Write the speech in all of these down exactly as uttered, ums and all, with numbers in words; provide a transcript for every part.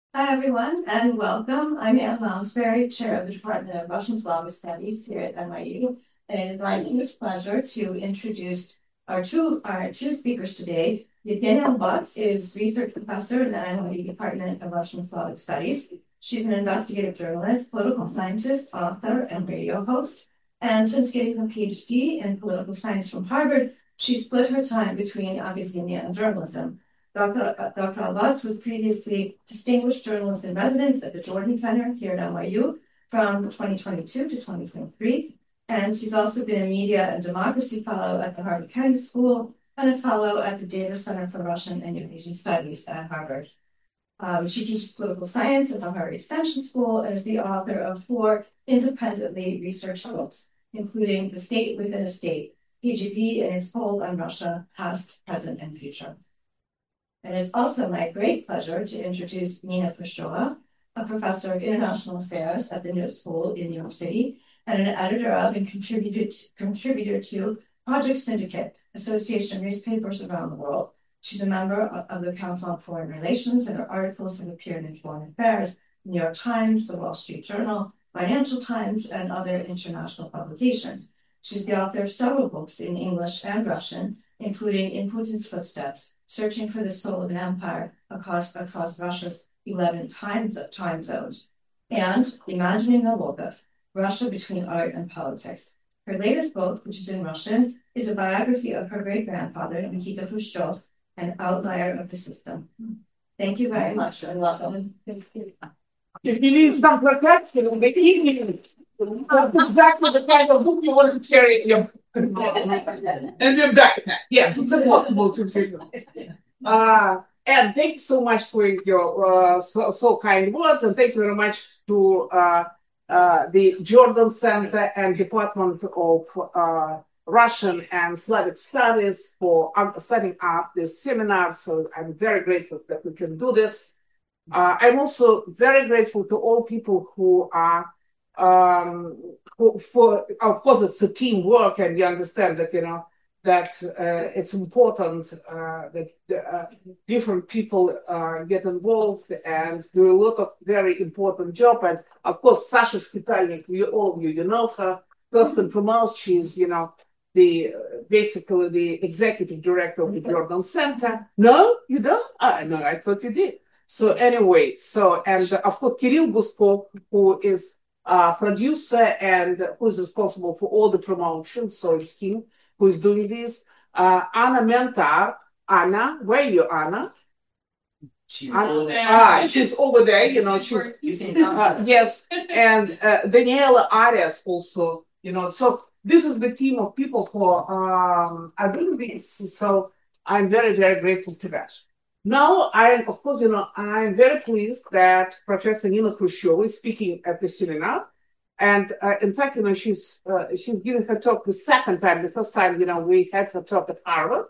Hi, everyone, and welcome. I'm Anne Lounsbury, Chair of the Department of Russian Slavic Studies here at N Y U. And it is my huge pleasure to introduce our two, our two speakers today. Evgenia Lutz is research professor in the N Y U Department of Russian Slavic Studies. She's an investigative journalist, political scientist, author, and radio host. And since getting her PhD in political science from Harvard, she split her time between academia and journalism. Doctor Doctor Albatz was previously Distinguished Journalist in Residence at the Jordan Center here at N Y U from twenty twenty-two to twenty twenty-three. And she's also been a Media and Democracy Fellow at the Harvard Kennedy School and a Fellow at the Davis Center for Russian and Eurasian Studies at Harvard. Um, she teaches political science at the Harvard Extension School and is the author of four independently researched books, including The State Within a State, K G B and its Hold on Russia, Past, Present, and Future. And it's also my great pleasure to introduce Nina Khrushcheva, a professor of international affairs at the New School in New York City, and an editor of and contributor to, contributor to Project Syndicate, Association of Newspapers Around the World. She's a member of, of the Council on Foreign Relations, and her articles have appeared in Foreign Affairs, New York Times, the Wall Street Journal, Financial Times, and other international publications. She's the author of several books in English and Russian, including In Putin's Footsteps, Searching for the Soul of an Empire across, across Russia's eleven time, time zones, and Imagining Nabokov, Russia Between Art and Politics. Her latest book, which is in Russian, is a biography of her great-grandfather, Nikita Khrushchev, an outlier of the system. Thank you very much, and welcome. If you need some protection in the evening, that's exactly the kind of book you want to carry in your and your backpack. Yes, it's impossible to do. Uh, and thank you so much for your uh, so, so kind words, and thank you very much to uh, uh, the Jordan Center and Department of uh, Russian and Slavic Studies for setting up this seminar. So I'm very grateful that we can do this. Uh, I'm also very grateful to all people who are um, who, for, of course, it's a teamwork, and you understand that, you know, that uh, it's important uh, that uh, different people uh, get involved and do a lot of very important job. And of course, Sasha Shpitalnik, you all of you, you know her. First and foremost, she's, you know, the basically the executive director of the Jordan Center. No, you don't? Ah, no, I thought you did. So anyway, so, and uh, of course, Kirill Guskov, who is a producer and who is responsible for all the promotions, so it's him who is doing this. Uh, Anna Mentar, Anna, where are you, Anna? She's Anna, over there. Ah, she's over there, you know, she's, uh, yes, and uh, Daniela Arias also, you know, so this is the team of people who um, are doing this, so I'm very, very grateful to that. Now, I, of course, you know, I'm very pleased that Professor Nina Khrushcheva is speaking at the seminar. And uh, in fact, you know, she's uh, she's giving her talk the second time. The first time, you know, we had her talk at Harvard.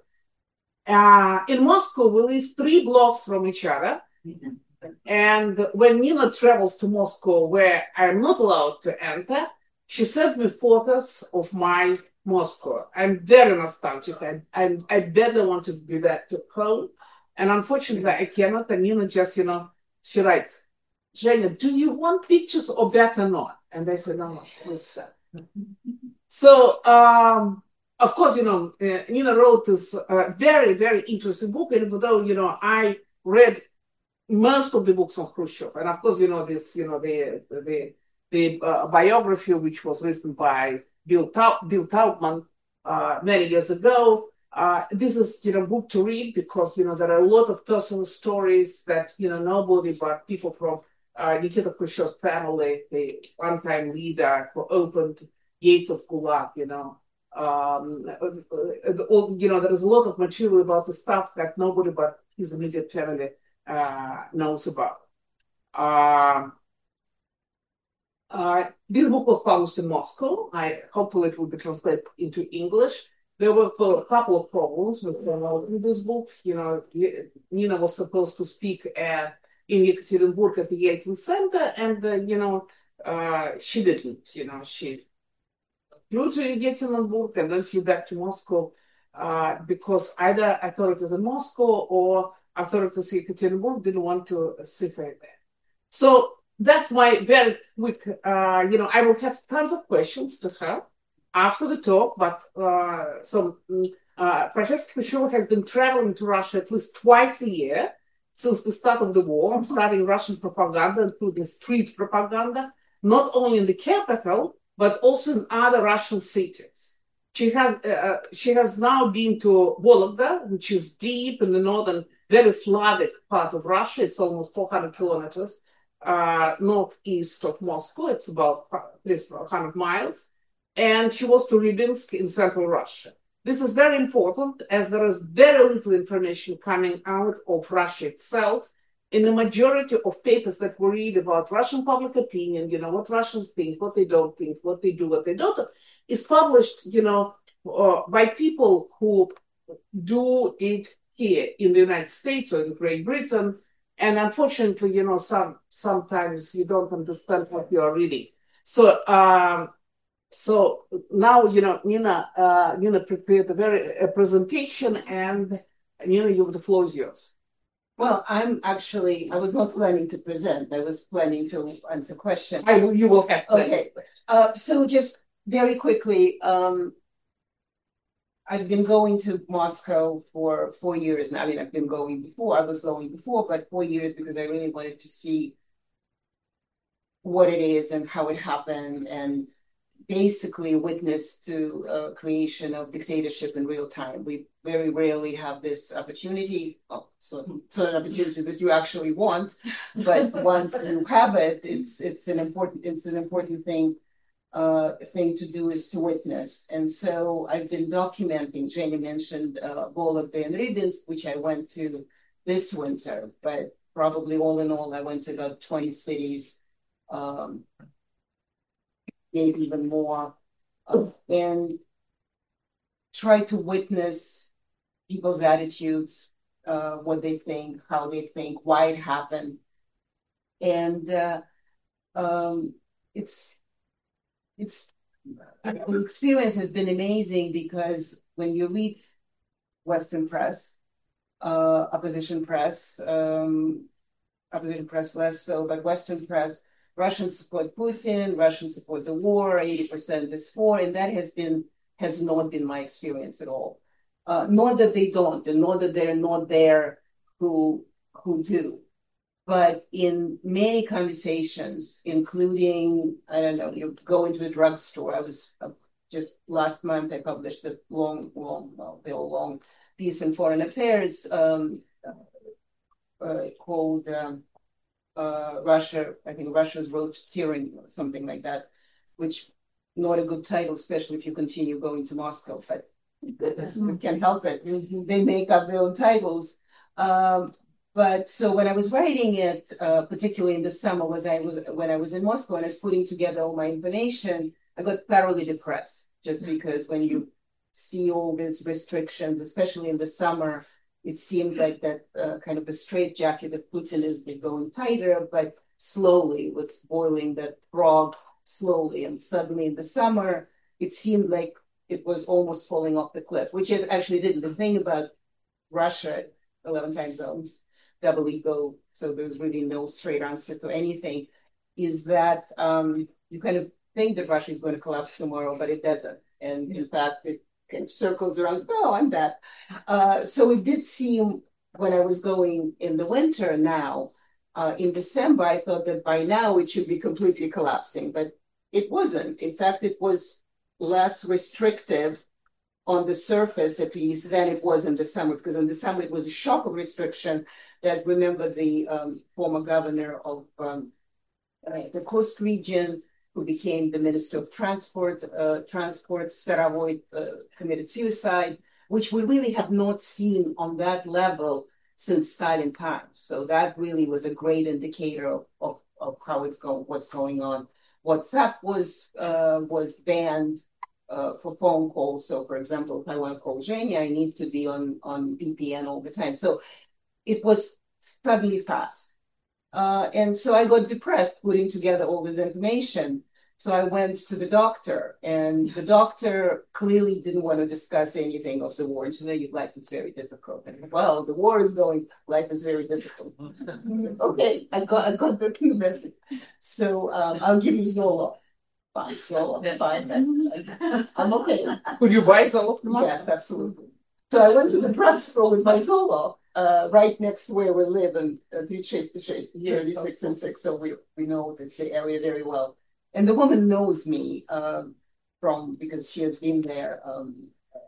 Uh, in Moscow, we live three blocks from each other. Mm-hmm. And when Nina travels to Moscow, where I'm not allowed to enter, she sends me photos of my Moscow. I'm very nostalgic. I, I, I badly want to be back to home. And unfortunately, I cannot. And Nina just, you know, she writes, Zhenya, do you want pictures or better not? And I said, no, no, please. So, um, of course, you know, uh, Nina wrote this uh, very, very interesting book. And although, you know, I read most of the books on Khrushchev, and of course, you know, this, you know, the the the uh, biography, which was written by Bill, Tau- Bill Taubman uh, many years ago. Uh, this is, you know, book to read because, you know, there are a lot of personal stories that, you know, nobody but people from uh, Nikita Khrushchev's family, the one-time leader who opened gates of Gulag, you know. Um, uh, all, you know, there is a lot of material about the stuff that nobody but his immediate family uh, knows about. Um, uh, this book was published in Moscow. I hopefully it will be translated into English. There were a couple of problems with, uh, with this book. You know, Nina was supposed to speak at, in Yekaterinburg at the Yeltsin Center, and, uh, you know, uh, she didn't. You know, she flew to Yekaterinburg and then flew back to Moscow uh, because either authorities in Moscow or authorities in Yekaterinburg didn't want to see her there. So that's my very quick, uh, you know, I will have tons of questions to her after the talk, but uh, so uh, Professor Kushova has been traveling to Russia at least twice a year since the start of the war, studying Russian propaganda, including street propaganda, not only in the capital, but also in other Russian cities. She has, uh, she has now been to Vologda, which is deep in the northern, very Slavic part of Russia. It's almost four hundred kilometers uh, northeast of Moscow. It's about three hundred miles. And she was to Rybinsk in central Russia. This is very important as there is very little information coming out of Russia itself. In the majority of papers that we read about Russian public opinion, you know, what Russians think, what they don't think, what they do, what they don't, is published, you know, uh, by people who do it here in the United States or in Great Britain. And unfortunately, you know, some sometimes you don't understand what you are reading. So, um, so now, you know, Nina, uh, Nina prepared a very a presentation, and Nina, you, the floor is yours. Well, I'm actually, I was not planning to present. I was planning to answer questions. I, you will have. Okay. Uh, so just very quickly, um, I've been going to Moscow for four years now. I mean, I've been going before. I was going before, but four years because I really wanted to see what it is and how it happened, and basically witness to uh, creation of dictatorship in real time. We very rarely have this opportunity. Oh, so it's an opportunity that you actually want, but once you have it, it's it's an important it's an important thing uh, thing to do is to witness. And so I've been documenting. Jenny mentioned uh, Vologda and Rybinsk, which I went to this winter, but probably all in all, I went to about twenty cities. Um, maybe even more, uh, and try to witness people's attitudes, uh, what they think, how they think, why it happened. And uh, um, it's, it's, the experience has been amazing because when you read Western press, uh, opposition press, um, opposition press less so, but Western press, Russians support Putin, Russians support the war, eighty percent is for, and that has been has not been my experience at all. Uh, not that they don't, and not that they're not there who who do. But in many conversations, including, I don't know, you go into a drugstore. I was uh, just last month, I published a long, long, well, they were long piece in Foreign Affairs um, uh, called um, Uh, Russia, I think Russia's Road to Tyranny or something like that, which not a good title, especially if you continue going to Moscow, but we can't help it. They make up their own titles. Um, but so when I was writing it, uh, particularly in the summer, was I was when I was in Moscow and I was putting together all my information, I got thoroughly depressed just because when you see all these restrictions, especially in the summer, it seemed like that uh, kind of the straitjacket of Putin is going tighter, but slowly, what's boiling that frog slowly. And suddenly in the summer, it seemed like it was almost falling off the cliff, which it actually didn't. The thing about Russia, eleven time zones, double ego, so there's really no straight answer to anything, is that um, you kind of think that Russia is going to collapse tomorrow, but it doesn't. And in fact, it kind of circles around, oh, I'm that. Uh, so it did seem when I was going in the winter now, uh, in December, I thought that by now it should be completely collapsing, but it wasn't. In fact, it was less restrictive on the surface, at least, than it was in the summer, because in the summer it was a shock of restriction that, remember, the um, former governor of um, uh, the coast region, who became the Minister of Transport, uh, Transport, Starovoy, uh, committed suicide, which we really have not seen on that level since Stalin times. So that really was a great indicator of, of, of how it's going, what's going on. WhatsApp was uh, was banned uh, for phone calls. So, for example, if I want to call Jenny, I need to be on, on V P N all the time. So it was suddenly fast. Uh, and so I got depressed putting together all this information. So I went to the doctor, and the doctor clearly didn't want to discuss anything of the war. And she said, life is very difficult. And I said, well, the war is going, life is very difficult. Okay, I got, I got the message. So um, I'll give you Zoloft. Fine, Zoloft, fine. I'm okay. Could you buy Zoloft? Yes, absolutely. So I went to the drugstore with my Zoloft, uh, right next to where we live in uh, Chase to Chase, thirty-six and six. So we, we know the, the area very well. And the woman knows me um, from, because she has been there, um,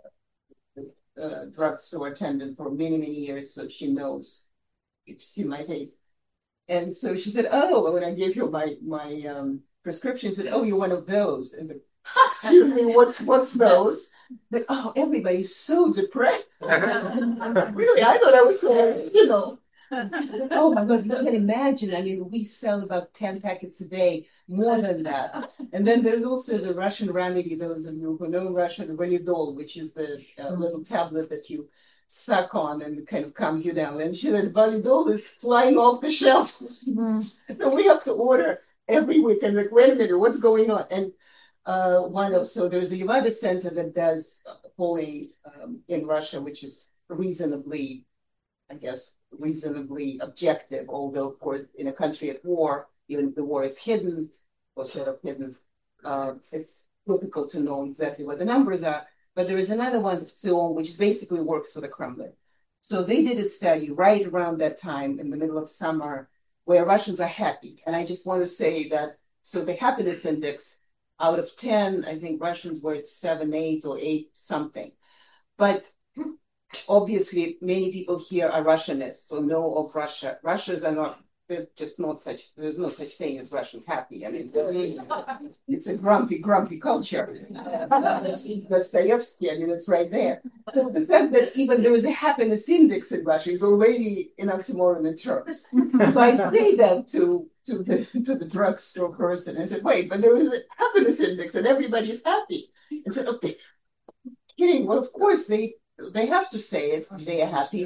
uh, uh, drugstore attendant for many, many years. So she knows, you've seen my face. And so she said, oh, when I gave her my, my um, prescription, she said, oh, you're one of those. And the, excuse me, what's, what's those? Like, oh, everybody's so depressed. Really, I thought I was, uh, you know. Oh my God, you can imagine. I mean, we sell about ten packets a day, more than that. And then there's also the Russian remedy, those of you who know Russian, Validol, which is the uh, little tablet that you suck on and kind of calms you down. And she said, Validol is flying off the shelves. Mm-hmm. So we have to order every week. And like, wait a minute, what's going on? And uh, one of, so there's a Levada Center that does polling um, in Russia, which is reasonably, I guess, reasonably objective, although, of course, in a country at war, even if the war is hidden or sort of hidden, uh, it's difficult to know exactly what the numbers are. But there is another one, so which basically works for the Kremlin. So they did a study right around that time in the middle of summer where Russians are happy. And I just want to say that, so the happiness index out of ten, I think Russians were at seven, eight or eight something. But obviously, many people here are Russianists or know of Russia. Russians are not, they're just not such, there's no such thing as Russian happy. I mean, it's a grumpy, grumpy culture. Dostoevsky, I mean, it's right there. So the fact that even there is a happiness index in Russia is already an oxymoron in terms. So I say that to, to, the, to the drugstore person. I said, wait, but there is a happiness index and everybody's happy. And said, okay, kidding. Well, of course, they They have to say it. They are happy.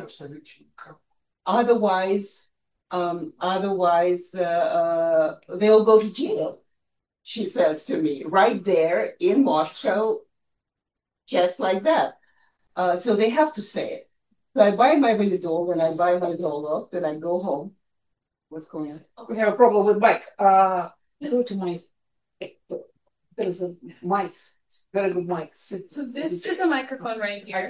Otherwise, um, otherwise uh, uh, they'll go to jail. She says to me, right there in Moscow, just like that. Uh, so they have to say it. So I buy my Validol and I buy my Zoloft and I go home. What's going on? We have a problem with mic. Uh, go to my. There's a mic. Very good mic. So this is a microphone right here.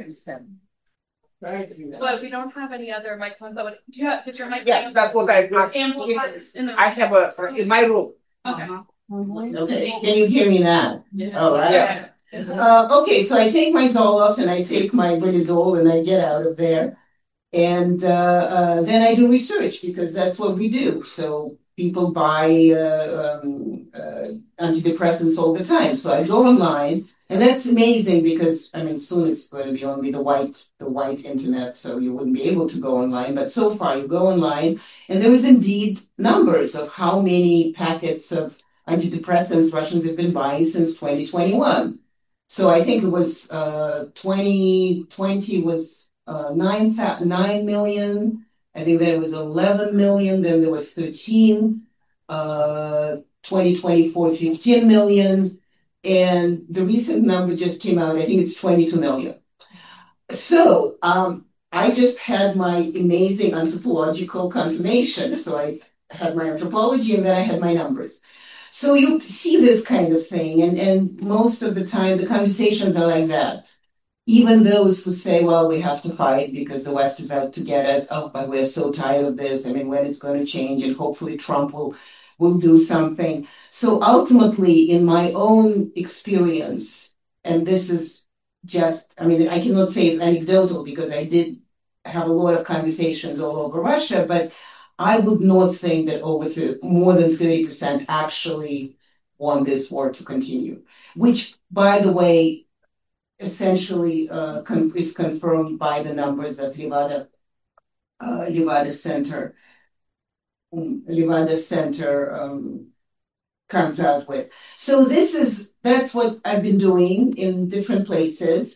But we don't have any other microphones. That would, do you have, is your mic? Yeah, that's what I do. Amplifies in the I have a in my room. Okay. Mm-hmm. Okay. Can you hear me now? Yeah. All right. Yes. Uh, okay, so I take my Zoloft and I take my Validol and I get out of there. And uh, uh, then I do research because that's what we do. So people buy uh, um, uh, antidepressants all the time. So I go online, and that's amazing because I mean, soon it's going to be only the white, the white internet, so you wouldn't be able to go online. But so far, you go online, and there is indeed numbers of how many packets of antidepressants Russians have been buying since twenty twenty-one. So I think it was uh, twenty twenty was uh, nine nine million. I think there was eleven million, then there was thirteen, uh, twenty twenty-four, fifteen million, and the recent number just came out, I think it's twenty-two million. So um, I just had my amazing anthropological confirmation. So I had my anthropology and then I had my numbers. So you see this kind of thing, and, and most of the time the conversations are like that. Even those who say, well, we have to fight because the West is out to get us. Oh, but we're so tired of this. I mean, when it's going to change and hopefully Trump will, will do something. So ultimately, in my own experience, and this is just, I mean, I cannot say it's anecdotal because I did have a lot of conversations all over Russia, but I would not think that over the, more than thirty percent actually want this war to continue, which, by the way, essentially uh, con- is confirmed by the numbers that Levada, uh, Levada Center, um, Levada Center um, comes out with. So this is, that's what I've been doing in different places.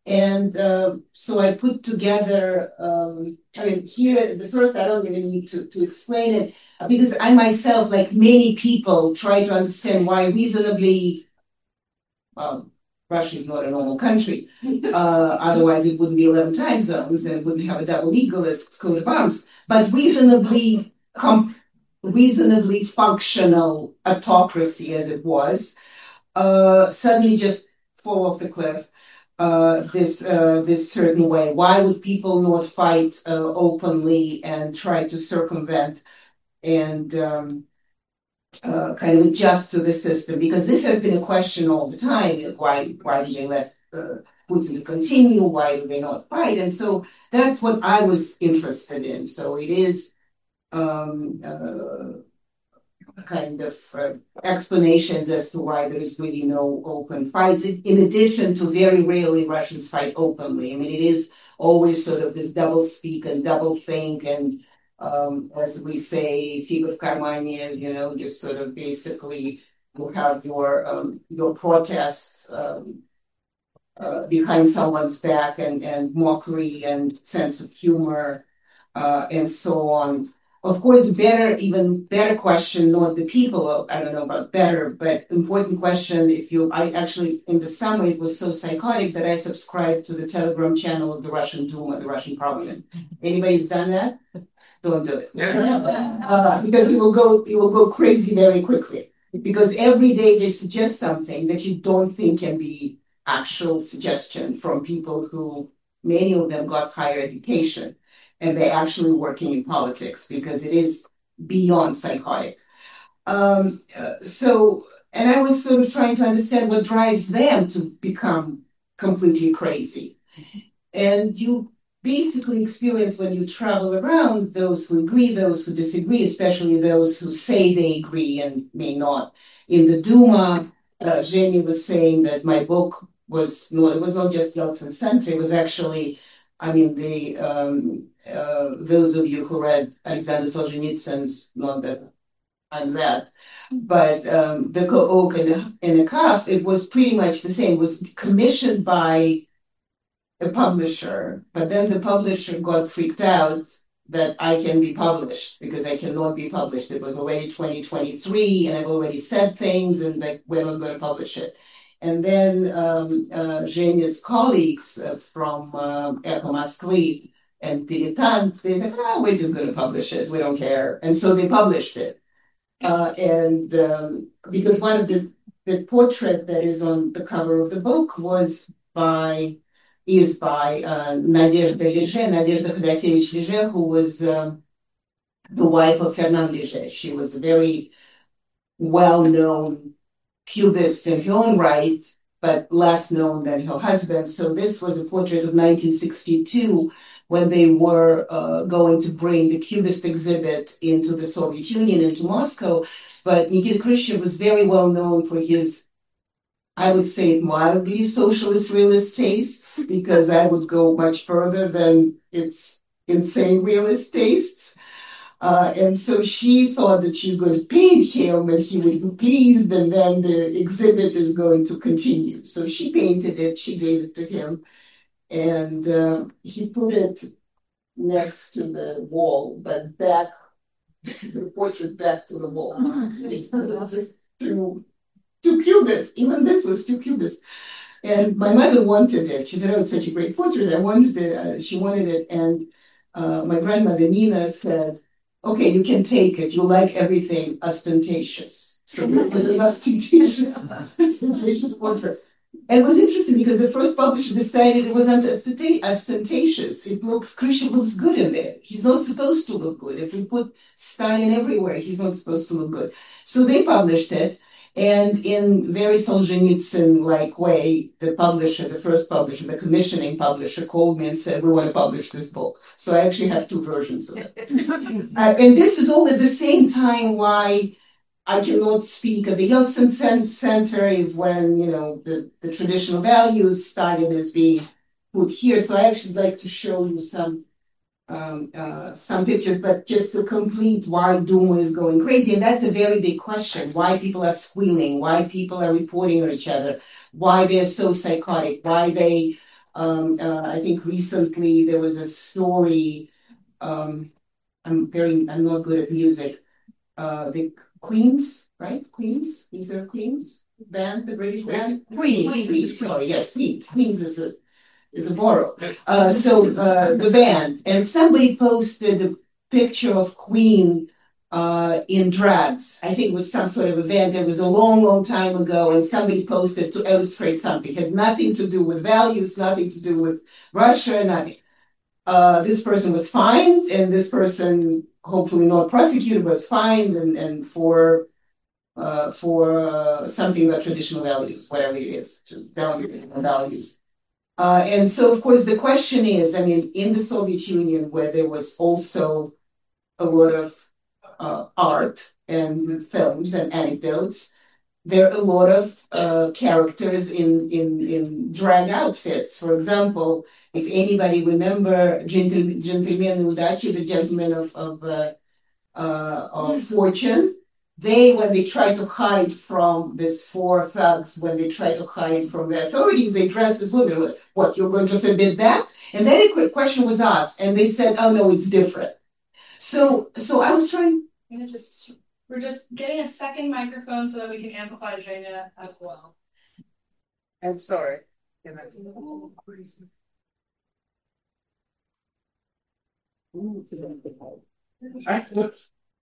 And uh, so I put together, um, I mean, here, the first, I don't even need to, to explain it, because I myself, like many people, try to understand why reasonably, um, Russia is not a normal country. Uh, otherwise, it wouldn't be eleven time zones and wouldn't have a double legalist coat of arms. But reasonably, com- reasonably functional autocracy as it was, uh, suddenly just fall off the cliff. Uh, this uh, this certain way. Why would people not fight uh, openly and try to circumvent and um, uh, kind of adjust to the system? Because this has been a question all the time. Why why do they let uh, Putin continue? Why do they not fight? And so that's what I was interested in. So it is um, uh, kind of uh, explanations as to why there is really no open fights, in addition to very rarely Russians fight openly. I mean, it is always sort of this double speak and double think, and um, as we say, fig of karmanie, you know, just sort of basically you have your um, your protests um, uh, behind someone's back, and, and mockery and sense of humor uh, and so on. Of course, better, even better question, not the people, I don't know about better, but important question. If you, I actually, in the summer, it was so psychotic that I subscribed to the Telegram channel of the Russian Duma, the Russian Parliament. Anybody's done that? Don't do it. Yeah. Uh, because it will go, it will go crazy very quickly. Because every day they suggest something that you don't think can be actual suggestion from people who, many of them got higher education. And they're actually working in politics, because it is beyond psychotic. Um, uh, so, and I was sort of trying to understand what drives them to become completely crazy. And you basically experience, when you travel around, those who agree, those who disagree, especially those who say they agree and may not. In the Duma, uh, Zhenya was saying that my book was not, it was not just Yeltsin Center, it was actually, I mean, the um, uh, those of you who read Alexander Solzhenitsyn's, not that I'm that, but um, the Oak and the, and the Calf, it was pretty much the same. It was commissioned by a publisher, but then the publisher got freaked out that I can be published, because I cannot be published. It was already twenty twenty-three, and I've already said things, and like, we're not going to publish it. And then um, uh, Zhenya's colleagues uh, from uh, Echo Moskvy and Dilettant, they said, oh, we're just going to publish it. We don't care. And so they published it. Uh, and um, because one of the, the portrait that is on the cover of the book was by, is by uh, Nadezhda Leger, Nadezhda Khodasevich Leger, who was um, the wife of Fernand Leger. She was a very well-known Cubist in her own right, but less known than her husband. So this was a portrait of nineteen sixty-two, when they were uh, going to bring the Cubist exhibit into the Soviet Union, into Moscow. But Nikita Khrushchev was very well known for his, I would say, mildly socialist realist tastes, because I would go much further than its insane realist tastes. Uh, and so she thought that she's going to paint him and he would be pleased, and then the exhibit is going to continue. So she painted it, she gave it to him, and uh, he put it next to the wall, but back, the portrait back to the wall. Just too, too cubist. Even this was too cubist. And my mother wanted it. She said, oh, it's such a great portrait. I wanted it. Uh, she wanted it. And uh, my grandmother, Nina, said, okay, you can take it. You like everything ostentatious. So this was an ostentatious, ostentatious portrait. And it was interesting because the first publisher decided it wasn't ostentatious. It looks, Khrushchev looks good in there. He's not supposed to look good. If we put Stalin everywhere, he's not supposed to look good. So they published it. And in very Solzhenitsyn-like way, the publisher, the first publisher, the commissioning publisher called me and said, we want to publish this book. So I actually have two versions of it. uh, and this is all at the same time why I cannot speak at the Yeltsin Center if when, you know, the, the traditional values Stalin is being put here. So I actually like to show you some Um, uh, some pictures, but just to complete why Duma is going crazy. And that's a very big question, why people are squealing, why people are reporting on each other, why they're so psychotic, why they Um, uh, I think recently there was a story. Um, I'm very, I'm not good at music. Uh, the Queens, right? Queens? Is there Queens band? The British band? Queen. Queen. Queen. Sorry, yes, Queen. Queens is a is a borough. Uh, so uh, the band, and somebody posted a picture of Queen uh, in drags. I think it was some sort of event. It was a long, long time ago, and somebody posted to illustrate something. It had nothing to do with values, nothing to do with Russia, nothing. Uh, this person was fined, and this person, hopefully not prosecuted, was fined, and, and for uh, for uh, something about traditional values, whatever it is, to value values. Uh, and so, of course, the question is, I mean, in the Soviet Union, where there was also a lot of uh, art and films and anecdotes, there are a lot of uh, characters in, in, in drag outfits. For example, if anybody remember Gentle, Gentleman Udachi, the gentleman of, of, uh, uh, of fortune, they, when they try to hide from these four thugs, when they try to hide from the authorities, they dress as women. What, you're going to forbid that? And then a quick question was asked, and they said, oh, no, it's different. So, so I was trying... I'm gonna just, we're just getting a second microphone so that we can amplify Zhenya as well. I'm sorry. Can I... I...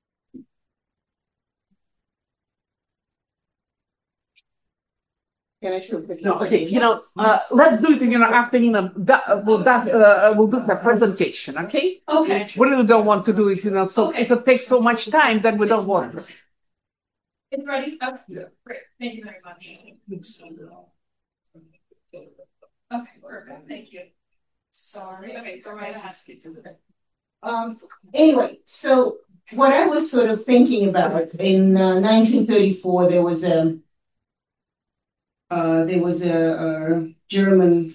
Can I show No, okay, you know, uh, let's do it, you know, after, you know, that, we'll, that, uh, we'll do the presentation, okay? Okay. We really don't want to do it, you know, so Okay. if it takes so much time, then we don't want it. It's ready? Okay, yeah. Great. Thank you very much. Okay, perfect. Thank you. Sorry. Okay, go right ahead. Um, anyway, so what I was sort of thinking about, in uh, nineteen thirty-four, there was a Uh, there was a, a German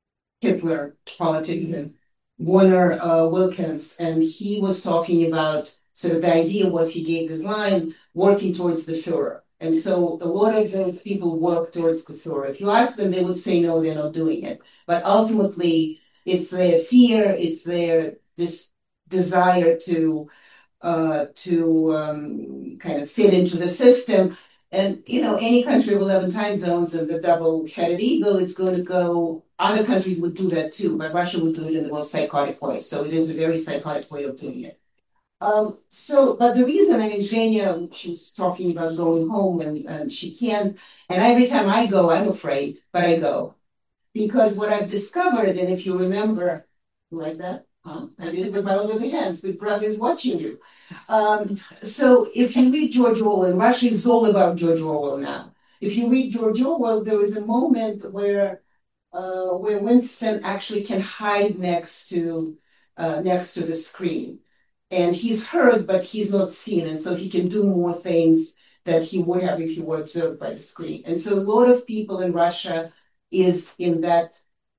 Hitler politician, Werner uh, Wilkins, and he was talking about sort of the idea was he gave this line, working towards the Fuhrer. And so a lot of those people work towards the Fuhrer. If you ask them, they would say, no, they're not doing it. But ultimately, it's their fear, it's their this desire to uh, to um, kind of fit into the system. And, you know, any country with eleven time zones and the double-headed eagle, it's going to go, other countries would do that too, but Russia would do it in the most psychotic way. So it is a very psychotic way of doing it. Um, so, but the reason, I mean, Zhenya, she's talking about going home and, and she can't, and every time I go, I'm afraid, but I go. Because what I've discovered, and if you remember, like that, huh? I did it with my own little hands, Big Brother is watching you. Um, so if you read George Orwell, Russia is all about George Orwell now. If you read George Orwell, there is a moment where uh, where Winston actually can hide next to uh, next to the screen, and he's heard but he's not seen, and so he can do more things that he would have if he were observed by the screen. And so a lot of people in Russia is in that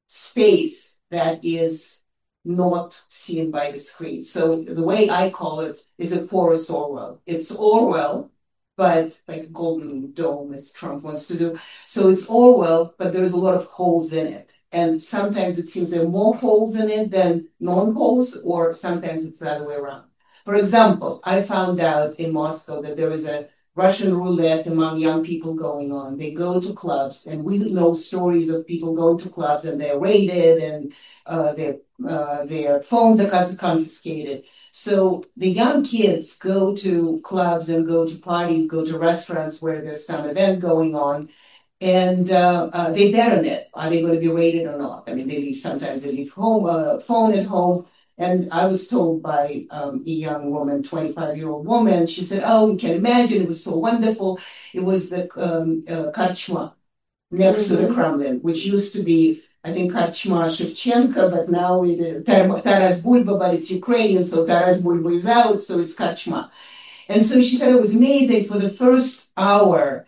space that is not seen by the screen. So the way I call it is a porous Orwell. It's Orwell, but like Golden Dome, as Trump wants to do. So it's Orwell, but there's a lot of holes in it. And sometimes it seems there are more holes in it than non-holes, or sometimes it's the other way around. For example, I found out in Moscow that there is a Russian roulette among young people going on. They go to clubs, and we know stories of people going to clubs and they're raided and uh, their uh, their phones are confiscated. So the young kids go to clubs and go to parties, go to restaurants where there's some event going on, and uh, uh, they bet on it. Are they going to be raided or not? I mean, they leave sometimes they leave home uh, phone at home. And I was told by um, a young woman, twenty-five-year-old woman, she said, oh, you can imagine, it was so wonderful. It was the um, uh, Karchma next mm-hmm. to the Kremlin, which used to be, I think, Karchma Shevchenko, but now it is Taras Bulba, but it's Ukrainian, so Taras Bulba is out, so it's Karchma. And so she said it was amazing. For the first hour,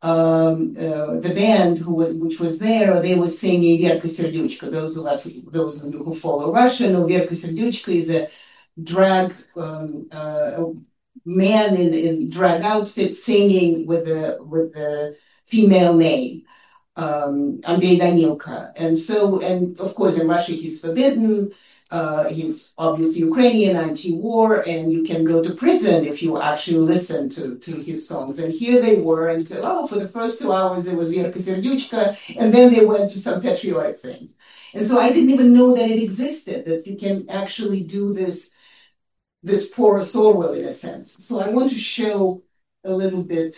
um, uh, the band who which was there, they were singing Verka Serdyuchka. Those of us, those of you who follow Russia know Verka Serdyuchka is a drag um, uh, man in, in drag outfit singing with the with the female name. um, Andrei Danilka. And so, and of course, in Russia, he's forbidden. Uh, he's obviously Ukrainian, anti-war, and you can go to prison if you actually listen to, to his songs. And here they were, and oh, for the first two hours it was Verka Serdyuchka, and then they went to some patriotic thing. And so I didn't even know that it existed, that you can actually do this, this porous Orwell in a sense. So I want to show a little bit,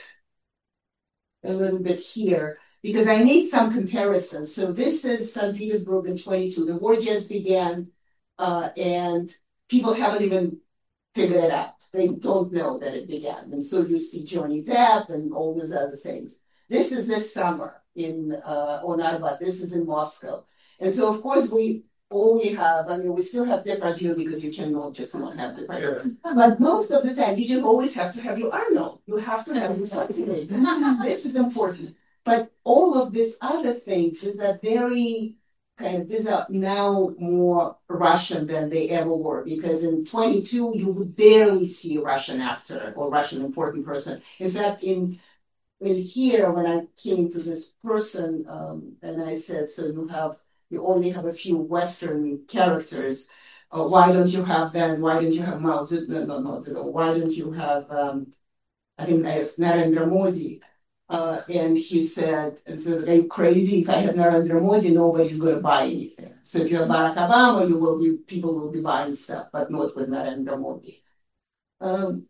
a little bit here, because I made some comparisons. So this is Saint Petersburg in twenty-two. The war just began. Uh, and people haven't even figured it out. They don't know that it began. And so you see Johnny Depp and all these other things. This is this summer in uh, on Arbat. This is in Moscow. And so, of course, we all we have, I mean, we still have Depardieu because you cannot just not have Depardieu. But most of the time, you just always have to have your Arnold. You have to have your Schwarzenegger. This is important. But all of these other things is a very kind of, these are now more Russian than they ever were, because in twenty-two, you would barely see a Russian actor or Russian important person. In fact, in, in here, when I came to this person, um, and I said, so you have, you only have a few Western characters. Uh, why don't you have then, why don't you have Mao Zedong, no, no, no, no, why don't you have, um, I think it's Narendra Modi. Uh, and he said, and so are you crazy? If I have Narendra Modi, nobody's going to buy anything. So if you have Barack Obama, you will be, people will be buying stuff, but not with Narendra Modi. Um,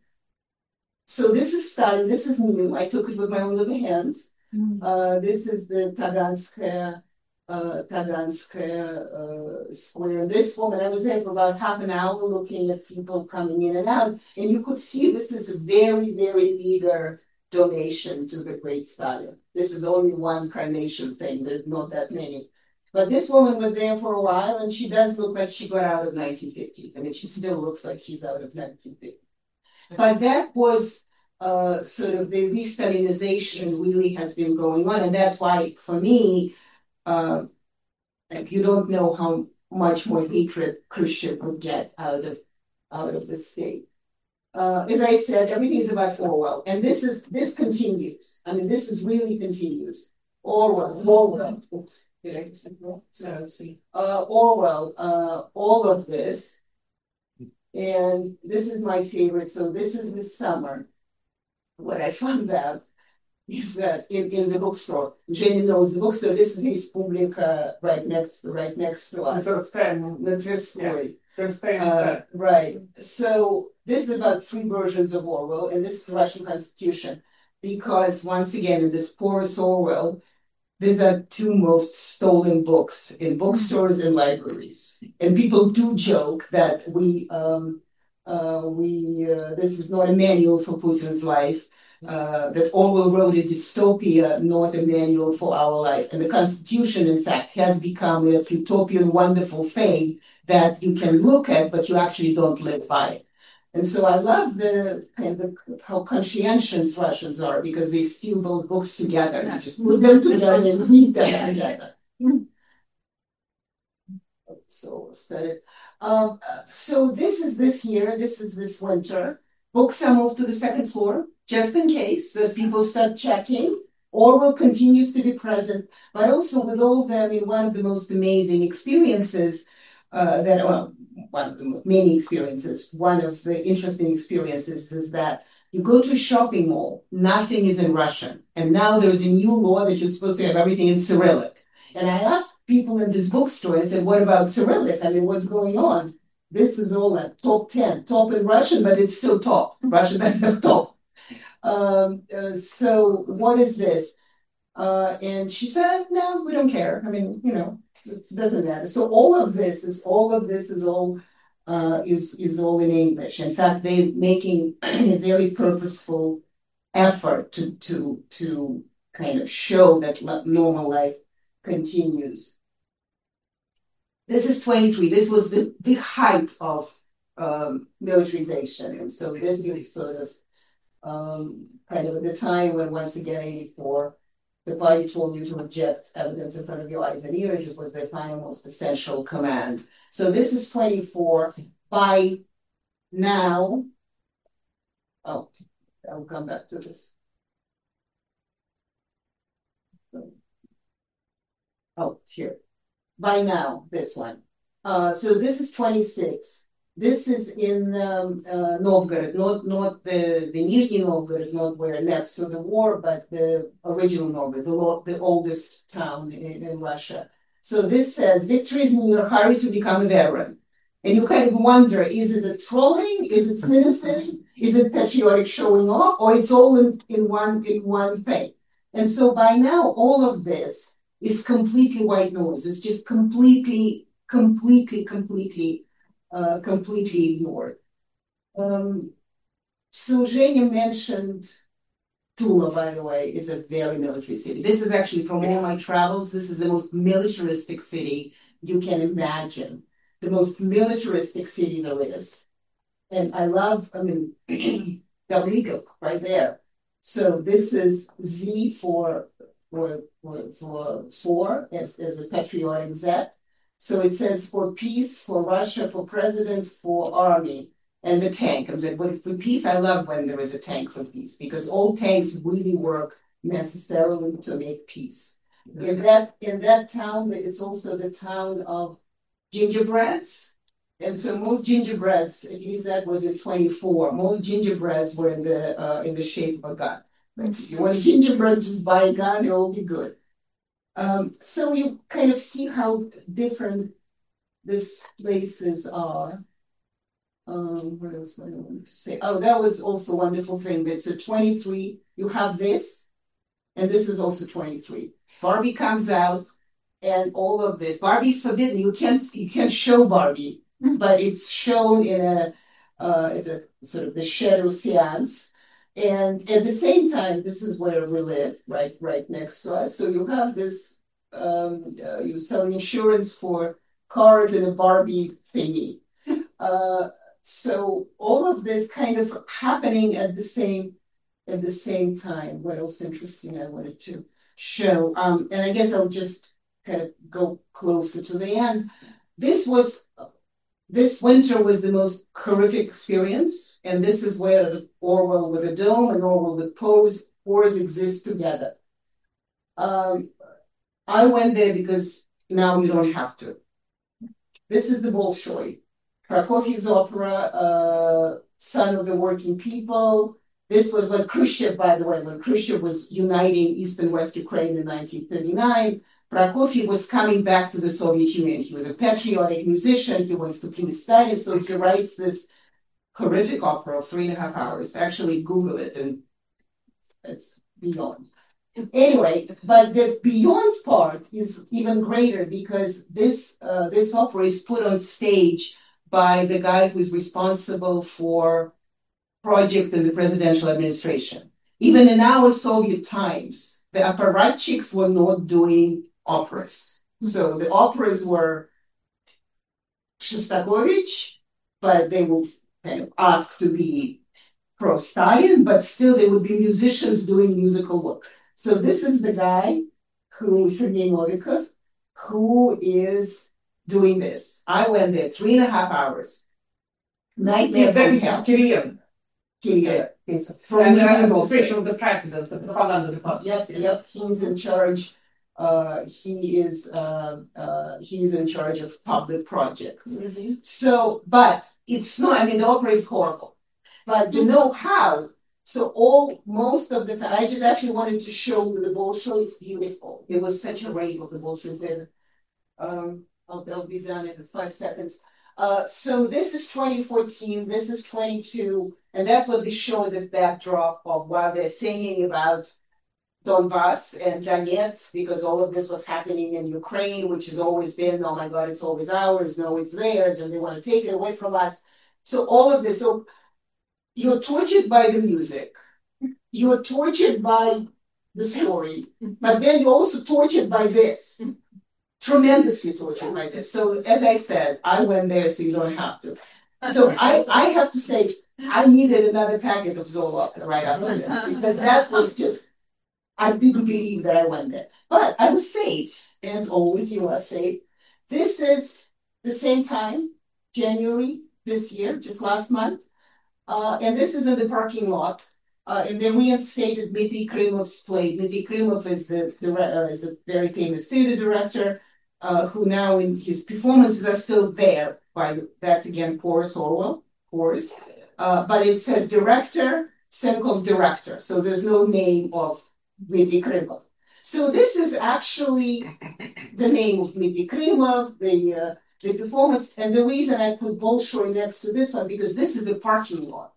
so this is Stalin. This is new. I took it with my own little hands. Mm-hmm. Uh, this is the Taganskaya, uh, Taganskaya uh, square. This woman, I was there for about half an hour looking at people coming in and out, and you could see this is a very, very meager donation to the great Stalin. This is only one carnation thing. There's not that many. But this woman was there for a while, and she does look like she got out of nineteen fifties. I mean, she still looks like she's out of nineteen fifties. But that was uh, sort of the re-Stalinization really has been going on. And that's why, for me, uh, like you don't know how much more hatred Khrushchev would get out of, out of the state. Uh, as I said, everything is about Orwell, and this is this continues. I mean, this is really continues. Orwell, Orwell. Oops, did I just no? Uh, Orwell. Uh, all of this, and this is my favorite. So this is this summer. What I found out is that in, in the bookstore, Jenny knows the bookstore. This is Respublika right next right next to us. The Tverskoy. Uh, right. So this is about three versions of Orwell, and this is the Russian Constitution. Because once again, in this porous Orwell, these are two most stolen books in bookstores and libraries. And people do joke that we, um, uh, we, uh, this is not a manual for Putin's life. Uh, that Orwell wrote a dystopia, not a manual for our life. And the Constitution, in fact, has become a utopian, wonderful thing that you can look at, but you actually don't live by it. And so I love the kind of how conscientious Russians are, because they steal both books together and just put them together and read them together. So started. Um, so this is this year. This is this winter. Books are moved to the second floor, just in case that people start checking. Orwell continues to be present, but also with all the, I mean, one of the most amazing experiences uh, that, well, one of the many experiences, one of the interesting experiences is that you go to a shopping mall, nothing is in Russian. And now there's a new law that you're supposed to have everything in Cyrillic. And I asked people in this bookstore, I said, what about Cyrillic? I mean, what's going on? This is all at top ten, top in Russian, but it's still top. Russian doesn't have top. Um, uh, so what is this? Uh, and she said, no, we don't care. I mean, you know, it doesn't matter. So all of this is, all of this is all, uh, is, is all in English. In fact, they're making a very purposeful effort to, to, to kind of show that normal life continues. This is twenty-three. This was the, the height of um, militarization. And so this is sort of um, kind of at the time when, once again, eighty-four, the party told you to reject evidence in front of your eyes and ears. It was their final, most essential command. So this is twenty-four. By now, oh, I'll come back to this. oh, here. By now, this one. Uh, so this is twenty-six. This is in um, uh, Novgorod, not not the the Nizhny Novgorod, not where next to the war, but the original Novgorod, the, lo- the oldest town in, in Russia. So this says, "Victory is in your hurry to become a veteran." And you kind of wonder, is it a trolling? Is it cynicism? Is it patriotic showing off? Or it's all in, in one in one thing? And so by now, all of this is completely white noise. It's just completely, completely, completely, uh, completely ignored. Um, so Zhenya mentioned Tula, by the way, is a very military city. This is actually from all my travels. This is the most militaristic city you can imagine. The most militaristic city there is. And I love, I mean, Dabligo, right there. So this is Z for for for, for four as, as a patriotic Z. So it says for peace, for Russia, for president, for army, and the tank. I'm saying, but for peace, I love when there is a tank for peace because all tanks really work necessarily to make peace. In that in that town, it's also the town of gingerbreads. And so most gingerbreads, at least that was at twenty-four, most gingerbreads were in the uh, in the shape of a gun. Like if you want a gingerbread, just buy a gun, it will be good. Um, so you kind of see how different these places are. Um, what else do I want to say? Oh, that was also a wonderful thing. That so twenty-three, you have this, and this is also twenty-three. Barbie comes out. And all of this, Barbie's forbidden. You can't you can't show Barbie, but it's shown in a uh, in a sort of the shadow seance. And at the same time, this is where we live, right, right next to us. So you have this, um, uh, you sell insurance for cars in a Barbie thingy. Uh, so all of this kind of happening at the same at the same time. What else interesting I wanted to show? Um, and I guess I'll just kind of go closer to the end. This was, this winter was the most horrific experience, and this is where the Orwell with a dome and Orwell with pose, pores exist together. Um, I went there because now you don't have to. This is the Bolshoi, Prokofiev's opera, uh, Son of the Working People. This was when Khrushchev, by the way, when Khrushchev was uniting East and West Ukraine in nineteen thirty-nine, Prokofiev was coming back to the Soviet Union. He was a patriotic musician. He wants to please Stalin, so he writes this horrific opera of three and a half hours. Actually, Google it, and it's beyond. Anyway, but the beyond part is even greater because this uh, this opera is put on stage by the guy who's responsible for projects in the presidential administration. Even in our Soviet times, the apparatchiks were not doing operas. So the operas were Shostakovich, but they were kind of asked to be pro-Stalin, but still they would be musicians doing musical work. So this is the guy who, Sergei Novikov, who is doing this. I went there three and a half hours. Nightmare from hell. Korean. Korean. It's from And the the Union. administration of the president, the propaganda department. Yep, yep. He's in charge. Uh, he is uh, uh, he's in charge of public projects. Mm-hmm. So, but it's not. I mean, the opera is horrible, but you know how. So all most of the time, I just actually wanted to show you the Bolshoi. It's beautiful. It was such a rave of the Bolshoi theater. Um, I'll, I'll be done in five seconds. Uh, so this is twenty fourteen. This is twenty-two, and that's what they show the backdrop of while they're singing about Donbass and Donetsk, because all of this was happening in Ukraine, which has always been, oh my God, it's always ours. No, it's theirs, and they want to take it away from us. So all of this. So you're tortured by the music. You're tortured by the story, but then you're also tortured by this. Tremendously tortured by this. So as I said, I went there so you don't have to. So I, I have to say, I needed another packet of Zoloft right after this, because that was just, I didn't believe that I went there. But I was safe, as always, you are safe. This is the same time, January this year, just last month. Uh, and this is in the parking lot. Uh, and they reinstated Dmitry Krymov's play. Dmitry Krymov is the, the uh, is a very famous theater director, uh, who now in his performances are still there. By the, that's again Boris Orwell, Boris, uh, but it says director, semicolon director. So there's no name of Dmitry Krymov. So this is actually the name of Dmitry Krymov, the uh, the performance, and the reason I put Bolshoi next to this one because this is a parking lot.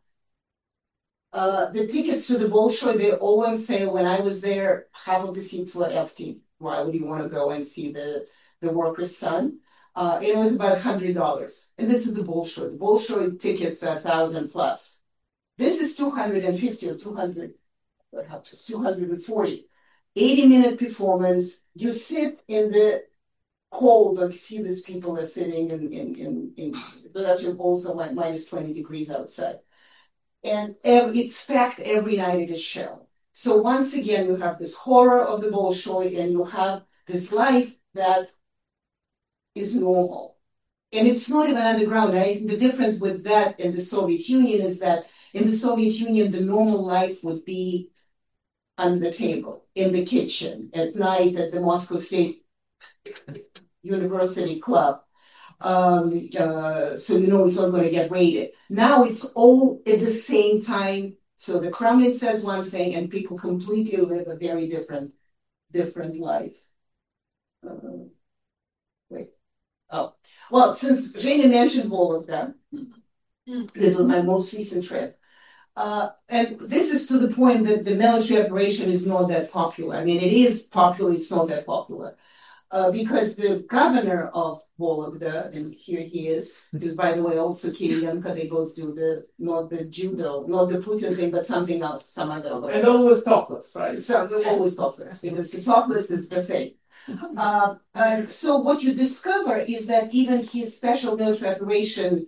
Uh, the tickets to the Bolshoi, they all on sale. When I was there, half of the seats were empty. Why would you want to go and see the, the worker's son? Uh, it was about one hundred dollars. And this is the Bolshoi. The Bolshoi tickets are one thousand plus. This is two hundred fifty or two hundred, perhaps two hundred forty. eighty minute performance. You sit in the cold, like you see these people are sitting in, in, in, in but actually also like minus twenty degrees outside. And it's packed every night at a show. So once again, you have this horror of the Bolshoi and you have this life that is normal. And it's not even underground. I think the difference with that and the Soviet Union is that in the Soviet Union, the normal life would be on the table, in the kitchen, at night at the Moscow State University Club. Um, uh, so you know it's not going to get raided. Now it's all at the same time. So the Kremlin says one thing, and people completely live a very different, different life. Uh, wait. Oh, well, since Zhenya mentioned all of them, this was my most recent trip. Uh, and this is to the point that the military operation is not that popular. I mean, it is popular, it's not that popular. Uh, because the governor of Vologda, and here he is, who's by the way also Kirilenko, they both do the, not the judo, not the Putin thing, but something else, some other way. And always topless, right? So always topless, because the topless is the thing. Uh, and so what you discover is that even his special military operation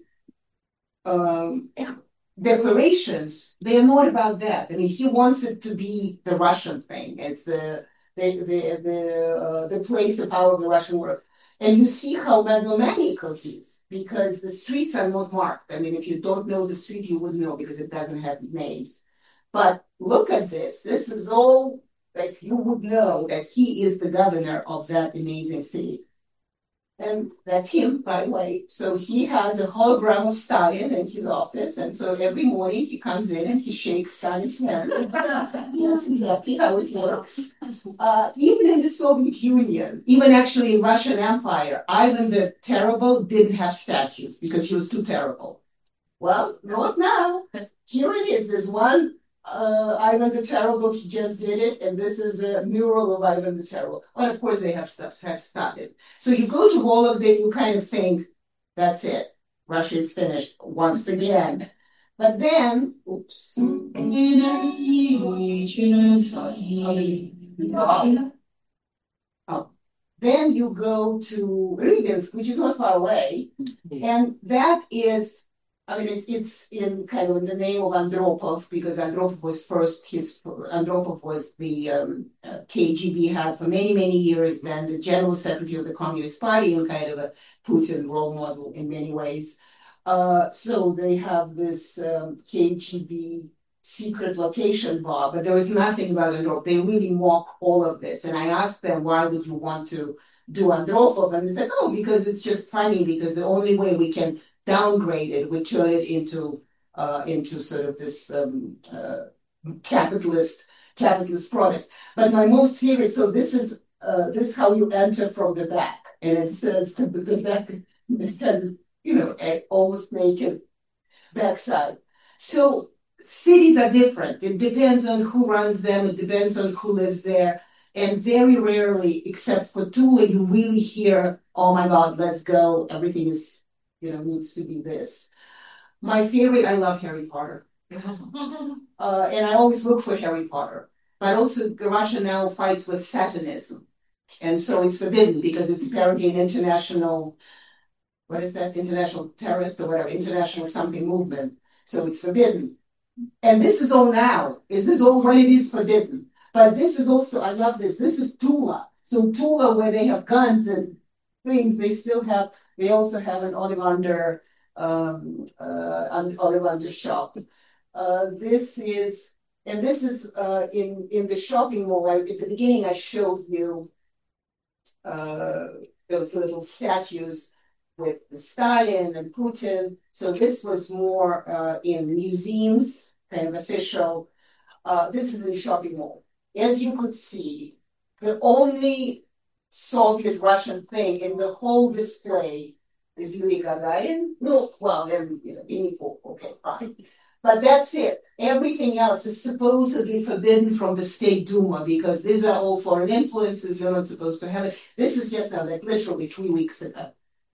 um, declarations, they are not about that. I mean, he wants it to be the Russian thing. It's the the the the, uh, the place of power of the Russian world. And you see how megalomaniacal he is, because the streets are not marked. I mean, if you don't know the street, you wouldn't know because it doesn't have names. But look at this. This is all that you would know that he is the governor of that amazing city. And that's him, by the way. So he has a hologram of Stalin in his office. And so every morning he comes in and he shakes Stalin's hand. That's exactly how it works. Uh, even in the Soviet Union, even actually in Russian Empire, Ivan the Terrible didn't have statues because he was too terrible. Well, not now. Here it is. There's one uh, Ivan the Terrible. He just did it. And this is a mural of Ivan the Terrible. Well, of course, they have stuff, have started. So you go to Vologda, you kind of think, that's it. Russia is finished once again. But then, oops. Oh. Then you go to Rybinsk, which is not far away. And that is, I mean, it's it's in kind of in the name of Andropov, because Andropov was first, his, Andropov was the um, uh, K G B head for many, many years, then the general secretary of the Communist Party and kind of a Putin role model in many ways. Uh, so they have this um, K G B secret location bar, but there was nothing about Andropov. They really mock all of this. And I asked them, why would you want to do Andropov? And they said, oh, because it's just funny, because the only way we can downgrade it, we turn it into uh, into sort of this um, uh, capitalist capitalist product. But my most favorite, so this is uh, this is how you enter from the back, and it says the, the back has, you know, almost naked backside. So cities are different. It depends on who runs them. It depends on who lives there. And very rarely, except for Tula, you really hear, "Oh my God, let's go! Everything is." You know, needs to be this. My favorite, I love Harry Potter. uh, and I always look for Harry Potter. But also, Russia now fights with Satanism. And so it's forbidden because it's apparently an international, what is that, international terrorist or whatever, international something movement. So it's forbidden. And this is all now. This is all when it is forbidden. But this is also, I love this, this is Tula. So Tula, where they have guns and things, they still have, they also have an Ollivander, um, uh, an Ollivander shop. Uh, this is And this is uh, in, in the shopping mall. I, at the beginning, I showed you uh, those little statues with Stalin and Putin. So this was more uh, in museums, kind of official. Uh, this is in the shopping mall. As you could see, the only Soviet Russian thing in the whole display is Yuri Gagarin. No, well, then, you know, Vinny-Pooh, okay, fine. But that's it. Everything else is supposedly forbidden from the State Duma because these are all foreign influences. You're not supposed to have it. This is just now, like literally three weeks ago.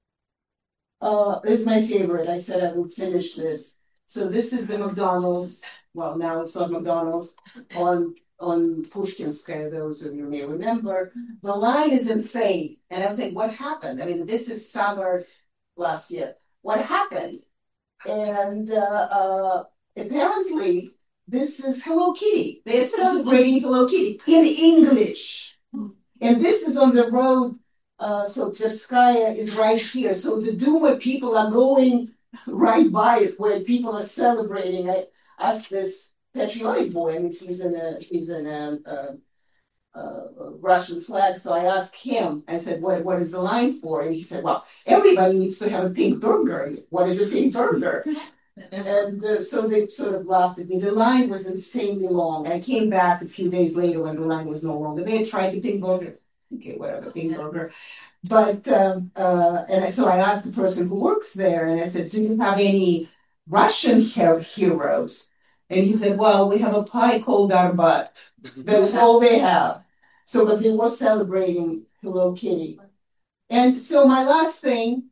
Uh, this is my favorite. I said I would finish this. So this is the McDonald's. Well, now it's not McDonald's on on Pushkinskaya. Those of you may remember. The line is insane. And I was like, what happened? I mean, this is summer last year. What happened? And uh, uh, apparently, this is Hello Kitty. They're celebrating Hello Kitty in English. And this is on the road. Uh, so Tverskaya is right here. So the Duma people are going right by it where people are celebrating. I asked this patriotic boy, I mean, he's in a, he's in a, a, a Russian flag. So I asked him, I said, what, what is the line for? And he said, well, everybody needs to have a pink burger. What is a pink burger? And uh, so they sort of laughed at me. The line was insanely long. I came back a few days later when the line was no longer. They had tried the pink burger. Okay, whatever, pink burger. But, um, uh, and I, so I asked the person who works there, and I said, do you have any Russian her- heroes? And he said, well, we have a pie called Arbat. That's all they have. So, but they were celebrating Hello Kitty. And so my last thing,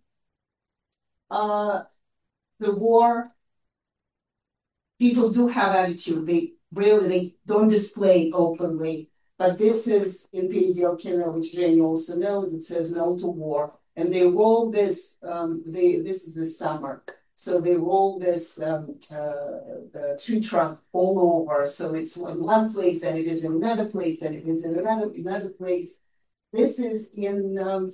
uh, the war, people do have attitude. They really, they don't display it openly. But this is in Peredelkino, which Jenny also knows. It says no to war. And they roll this, um, they, this is the summer. So they roll this um, uh, the tree trunk all over. So it's in one place and it is in another place and it is in another, another place. This is in, um,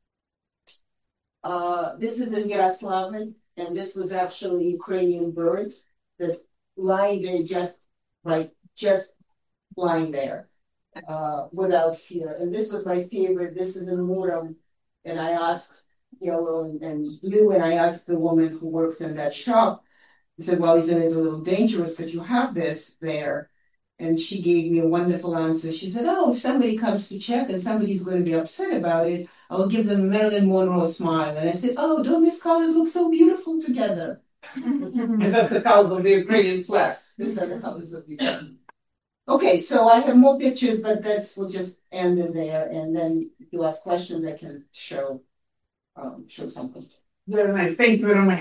uh, this is in Yaroslavl. And this was actually a Ukrainian bird that lying there just, right, just lying there. Uh, without fear. And this was my favorite. This is in Murom. And I asked Yellow and, and Blue, and I asked the woman who works in that shop, I said, well, isn't it a little dangerous that you have this there? And she gave me a wonderful answer. She said, oh, if somebody comes to check and somebody's going to be upset about it, I'll give them a Marilyn Monroe smile. And I said, oh, don't these colors look so beautiful together? And that's the colors of the Ukrainian flag. These are the colors of Ukraine. Okay, so I have more pictures, but that's we'll just end in there, and then if you ask questions, I can show um, show something. Very nice. Thank you very much.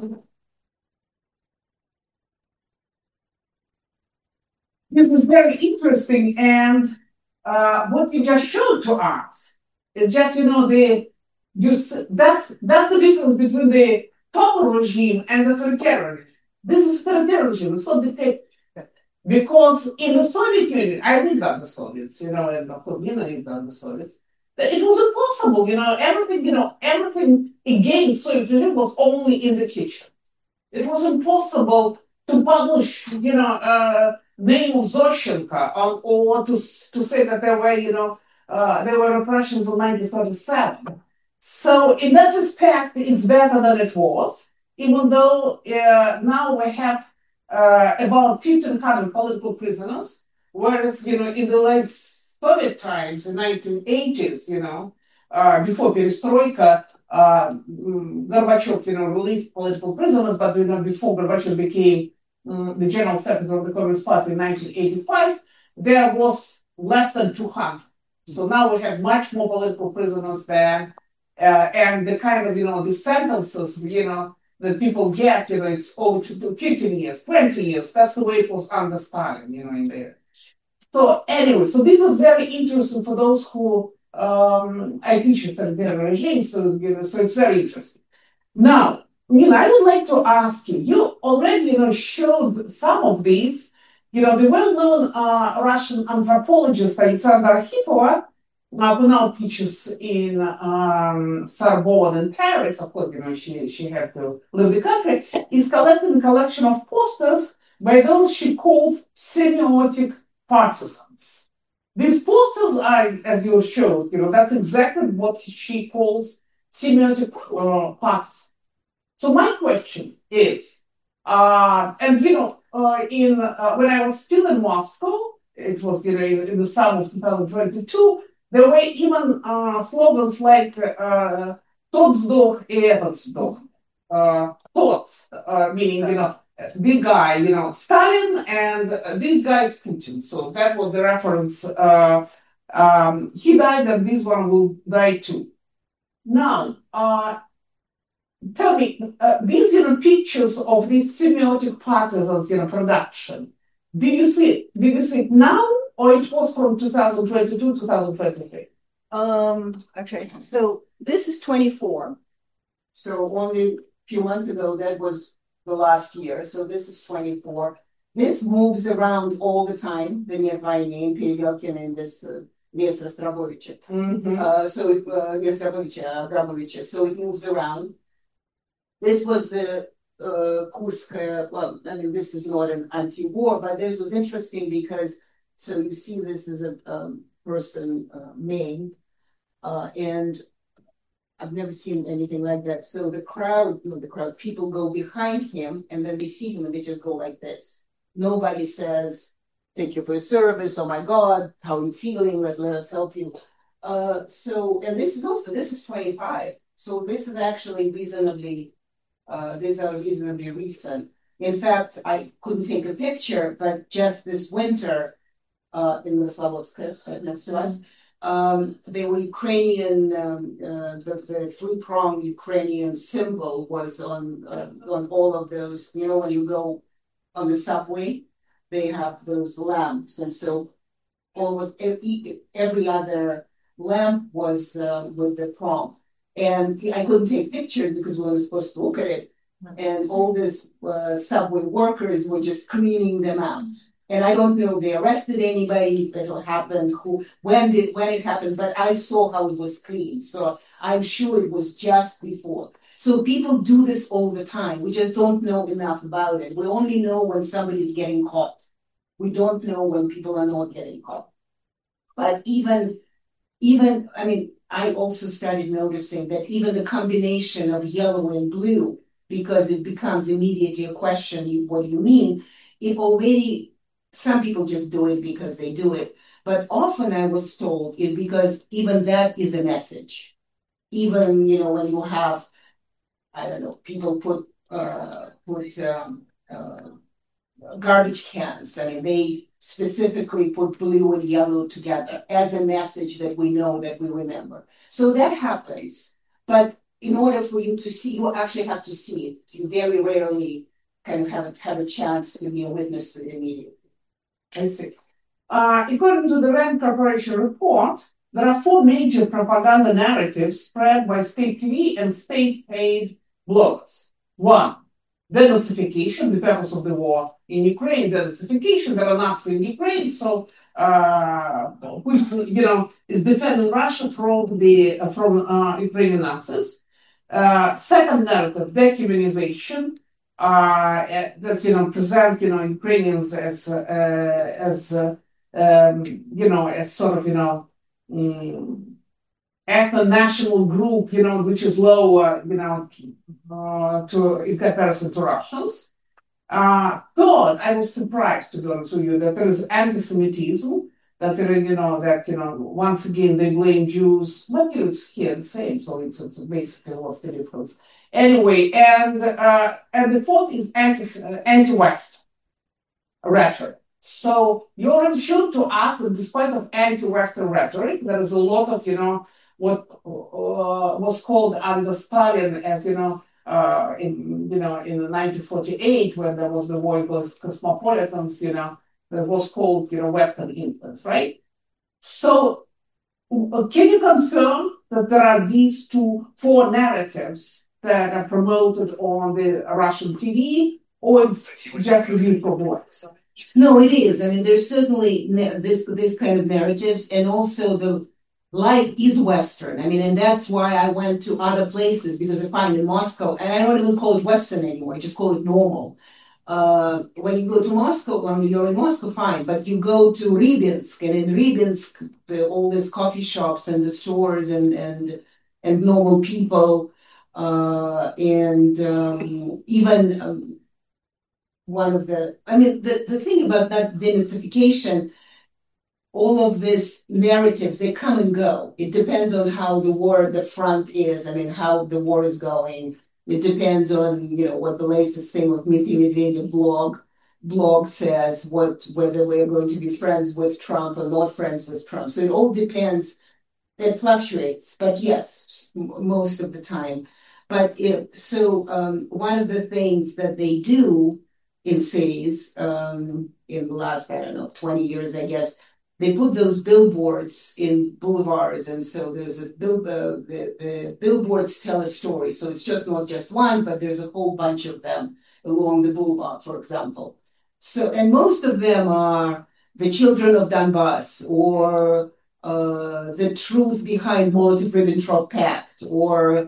This is very interesting, and uh, what you just showed to us is just you know the you that's that's the difference between the total regime and the authoritarian regime. This is authoritarian regime. It's not dictatorship. Because in the Soviet Union, I lived on the Soviets, you know, and of course, Nina lived on the Soviets. It was impossible, you know, everything, you know, everything against Soviet regime was only in the kitchen. It was impossible to publish, you know, uh, name of Zoshenko or, or to, to say that there were, you know, uh, there were repressions in nineteen thirty-seven. So in that respect, it's better than it was, even though uh, now we have Uh, about fifteen hundred political prisoners, whereas, you know, in the late Soviet times, in nineteen eighties, you know, uh, before Perestroika, uh, Gorbachev, you know, released political prisoners, but, you know, before Gorbachev became um, the general secretary of the Communist Party in nineteen eighty-five, there was less than two hundred. So now we have much more political prisoners there, uh, and the kind of, you know, the sentences, you know, that people get, you know, it's oh, to fifteen years, twenty years. That's the way it was under Stalin, you know, in there. So anyway, so this is very interesting for those who um, I teach authoritarian regime, so you know, so it's very interesting. Now, Nina, I would like to ask you. You already, you know, showed some of these. You know, the well-known uh, Russian anthropologist Alexander Arkhipova, Uh, who now teaches in um, Sorbonne in Paris, of course, you know, she, she had to leave the country, is collecting a collection of posters by those she calls semiotic partisans. These posters are, as you showed, you know, that's exactly what she calls semiotic uh, partisans. So my question is, uh, and you know, uh, in uh, when I was still in Moscow, it was you know in, in the summer of twenty twenty-two, there were even uh, slogans like uh, "Тот сдох и этот сдох," uh, thoughts, uh, meaning you know this guy, you know Stalin, and uh, this guy is Putin. So that was the reference. Uh, um, he died, and this one will die too. Now. Uh, Tell me, uh, these you know pictures of these semiotic partisans you know production. Did you see it? Did you see it now, or it was from two thousand twenty-two, two thousand twenty-three? Um. Okay. So this is twenty-four. So only a few months ago, that was the last year. So this is twenty-four. This moves around all the time. The Nirvana, Pelyelkin, and this. Uh, Yes, Rostropovich. Mm-hmm. Uh, so it, uh, Rostropovich, Abramovich. So it moves around. This was the uh, Kursk, uh, well, I mean, this is not an anti-war, but this was interesting because, so you see this is a um, person uh, named, uh, and I've never seen anything like that. So the crowd, you know, the crowd, people go behind him, and then they see him, and they just go like this. Nobody says, thank you for your service, oh my God, how are you feeling, let, let us help you. Uh, so, and this is also, this is twenty-five. So this is actually reasonably Uh, these are reasonably recent. In fact, I couldn't take a picture, but just this winter, uh, in the Slavovsk, right next to us, um, the Ukrainian, um, uh, the, the three-pronged Ukrainian symbol was on uh, on all of those. You know, when you go on the subway, they have those lamps, and so almost every, every other lamp was uh, with the prong. And I couldn't take pictures because we were supposed to look at it. And all these uh, subway workers were just cleaning them out. And I don't know if they arrested anybody, if it happened, who, when did, when it happened, but I saw how it was cleaned. So I'm sure it was just before. So people do this all the time. We just don't know enough about it. We only know when somebody's getting caught. We don't know when people are not getting caught. But even, even, I mean, I also started noticing that even the combination of yellow and blue, because it becomes immediately a question, what do you mean? It already, some people just do it because they do it. But often I was told it because even that is a message. Even, you know, when you have, I don't know, people put, uh, put um, uh, garbage cans. I mean, they specifically put blue and yellow together as a message that we know, that we remember. So that happens. But in order for you to see, you actually have to see it. You very rarely kind of have a, have a chance to be a witness to it immediately. I see. Uh, according to the Rand Corporation report, there are four major propaganda narratives spread by state T V and state-paid bloggers. One, denazification, the purpose of the war in Ukraine, denazification, there are Nazis in Ukraine, so uh, which you know is defending Russia from the uh, from uh, Ukrainian Nazis. Uh, second narrative, dehumanization, uh, that's you know present you know Ukrainians as uh, as uh, um, you know as sort of you know. Um, ethno-national group, you know, which is lower, you know, uh, to in comparison to Russians. Uh, third, I was surprised, to be honest with you, that there is anti-Semitism, that there, you know, that you know, once again they blame Jews, but you know, it's here the same, so it's, it's basically what's the difference. Anyway, and uh, and the fourth is anti anti-West rhetoric. So you already showed to us that despite of anti-Western rhetoric, there is a lot of, you know, what uh, was called under Stalin as, you know, uh, in, you know, in nineteen forty-eight, when there was the war against cosmopolitans, you know, that was called, you know, Western influence, right? So uh, can you confirm that there are these two, four narratives that are promoted on the Russian T V, or it's just review for words? No, it is. I mean, there's certainly this, this kind of narratives, and also the life is Western. I mean, and that's why I went to other places, because I find in Moscow, and I don't even call it Western anymore, I just call it normal. uh, when you go to Moscow, when you're in Moscow, fine, but you go to Rybinsk, and in Rybinsk, the, all these coffee shops and the stores and and and normal people, uh, and um, even um, one of the, I mean, the, the thing about that denazification, all of these narratives, they come and go. It depends on how the war, the front is, I mean, how the war is going. It depends on, you know, what the latest thing with Dmitry Medvedev blog blog says, what whether we're going to be friends with Trump or not friends with Trump. So it all depends. It fluctuates, but yes, m- most of the time. But it, so um, one of the things that they do in cities um, in the last, I don't know, twenty years, I guess, they put those billboards in boulevards, and so there's a bill. Uh, the, the billboards tell a story. So it's just not just one, but there's a whole bunch of them along the boulevard, for example. So, and most of them are the children of Donbass, or uh, the truth behind Molotov-Ribbentrop Pact, or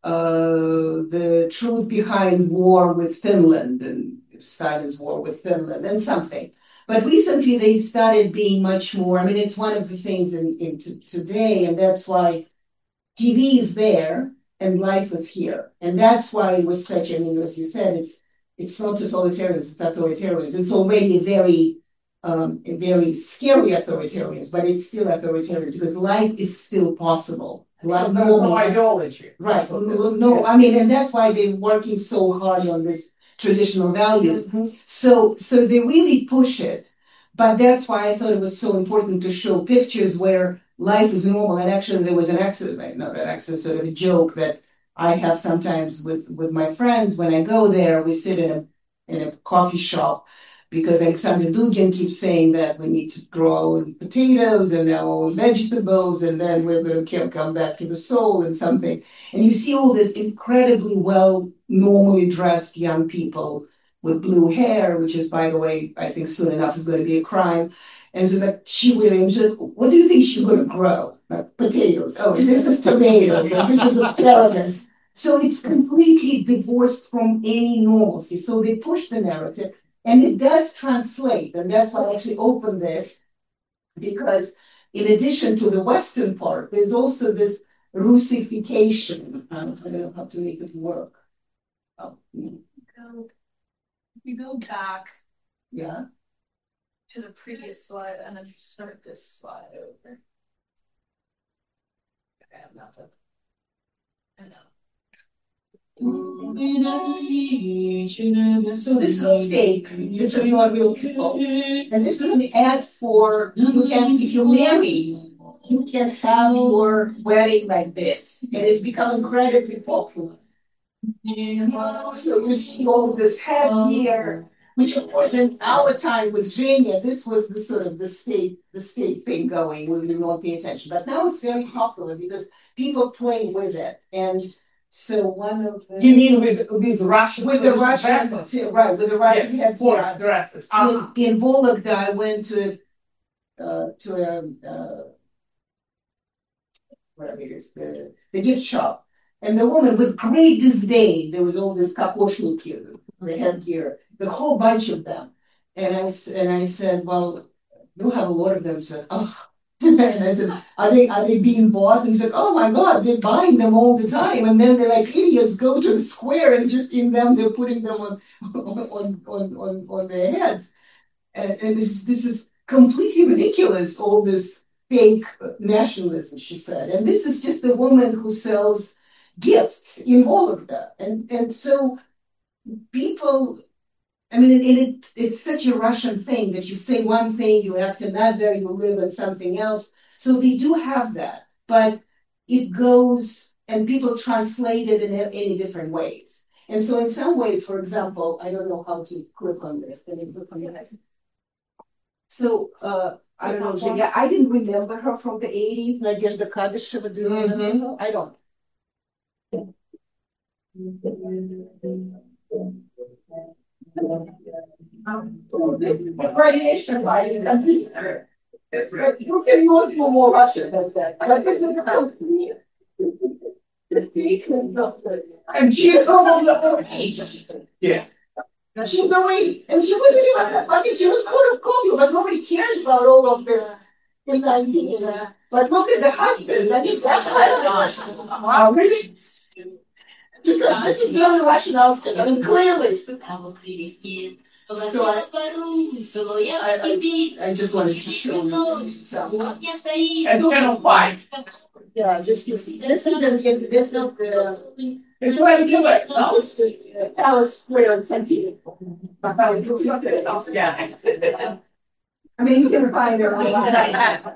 uh, the truth behind war with Finland and Stalin's war with Finland, and something. But recently they started being much more, I mean, it's one of the things in, in t- today, and that's why T V is there and life is here. And that's why it was such, I mean, as you said, it's it's not totalitarians, it's authoritarians. It's already very, um, very scary authoritarians, but it's still authoritarian because life is still possible. Life, no, no ideology. Right. So no, no, I mean, and that's why they're working so hard on this traditional values. Mm-hmm. So, so they really push it. But that's why I thought it was so important to show pictures where life is normal. And actually, there was an accident, not an accident, sort of a joke that I have sometimes with, with my friends. When I go there, we sit in a in a coffee shop because Alexander Dugin keeps saying that we need to grow potatoes and our own vegetables, and then we're going to come back to the soul and something. And you see all this incredibly well, normally dressed young people with blue hair, which is, by the way, I think soon enough is going to be a crime. And so like, she Williams, what do you think she's going to grow? Like potatoes. Oh, this is tomatoes. And this is asparagus. So it's completely divorced from any normalcy. So they push the narrative, and it does translate. And that's why I actually opened this, because in addition to the Western part, there's also this Russification. Um, I don't know how to make it work. Oh, Go, if you go back yeah. to the previous slide and then you start this slide over. Okay, I have nothing. I know. So this is fake. This is not real people. And this is an ad for, you can, if you marry, you can have your wedding like this. And it's become incredibly popular. So you see all this headgear, which of course in our time with Zhenya, this was the sort of the state, the state thing going, we did not pay attention. But now it's very popular because people play with it. And so one of the, you mean with these Russian with the Russian dresses? Right, with the Russian yes, headgear dresses. Uh-huh. In, in Vologda, I went to uh, to a uh, whatever it is, the, the gift shop, and the woman with great disdain. There was all this kapushniki, the headgear, the whole bunch of them, and I and I said, well, you have a lot of them. She said, oh. And I said, are they are they being bought? And he said, oh my God, they're buying them all the time. And then they're like idiots, go to the square and just in them, they're putting them on on on on, on their heads. And, and this is this is completely ridiculous, all this fake nationalism, she said. And this is just the woman who sells gifts in Vologda. And and so people, I mean, and it, it's such a Russian thing that you say one thing, you act another, you live in something else. So they do have that, but it goes, and people translate it in any different ways. And so in some ways, for example, I don't know how to click on this. Can you click on this? So, uh, I don't know, yeah, I didn't remember her from the eighties, Nadezhda Kadышeva, do you remember mm-hmm. her? I don't. Um, radiation light and he's there. You can use more Russian than that. But this is the and she told the whole age. Yeah. And she was nobody, and she wasn't even that funny. She was full of coffee, but nobody cares about all of this in nineteen. But look at the husband. That is that husband. Wow, really? Because this is very rational. I mean, clearly. So I, I, I, I just wanted to show you. So, And Channel five. yeah, this is this is the this is the. It's where you it, no? This is the Palace Square in San Diego. Yeah. I mean, you can find it.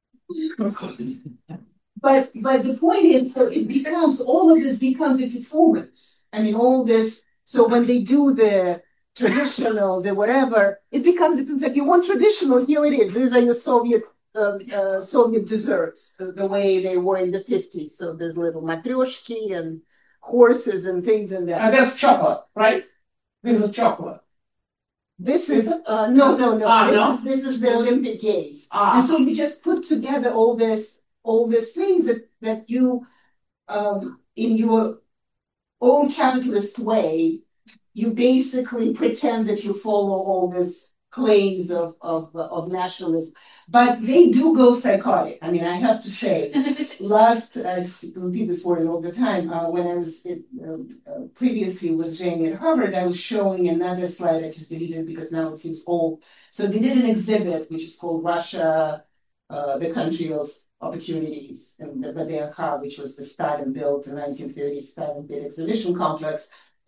But but the point is, so it becomes all of this becomes a performance. I mean, all this. So when they do the traditional, the whatever, it becomes it's like you want traditional. Here it is. These are your Soviet uh, uh, Soviet desserts, the, the way they were in the fifties. So there's little matryoshki and horses and things in that. And that's chocolate, right? This is chocolate. This is uh, no no no. Ah, this no? is this is the Olympic Games. Ah. And so you just put together all this all these things that that you um, in your own capitalist way, you basically pretend that you follow all these claims of, of, of nationalism. But they do go psychotic. I mean, I have to say, last, I repeat this word all the time, uh, when I was in, uh, uh, previously with Jamie at Harvard, I was showing another slide, I just deleted it because now it seems old. So they did an exhibit, which is called Russia, uh, the Country of Opportunities, and the Vdyanka, which was the Stalin built in nineteen thirties Stalin built exhibition complex.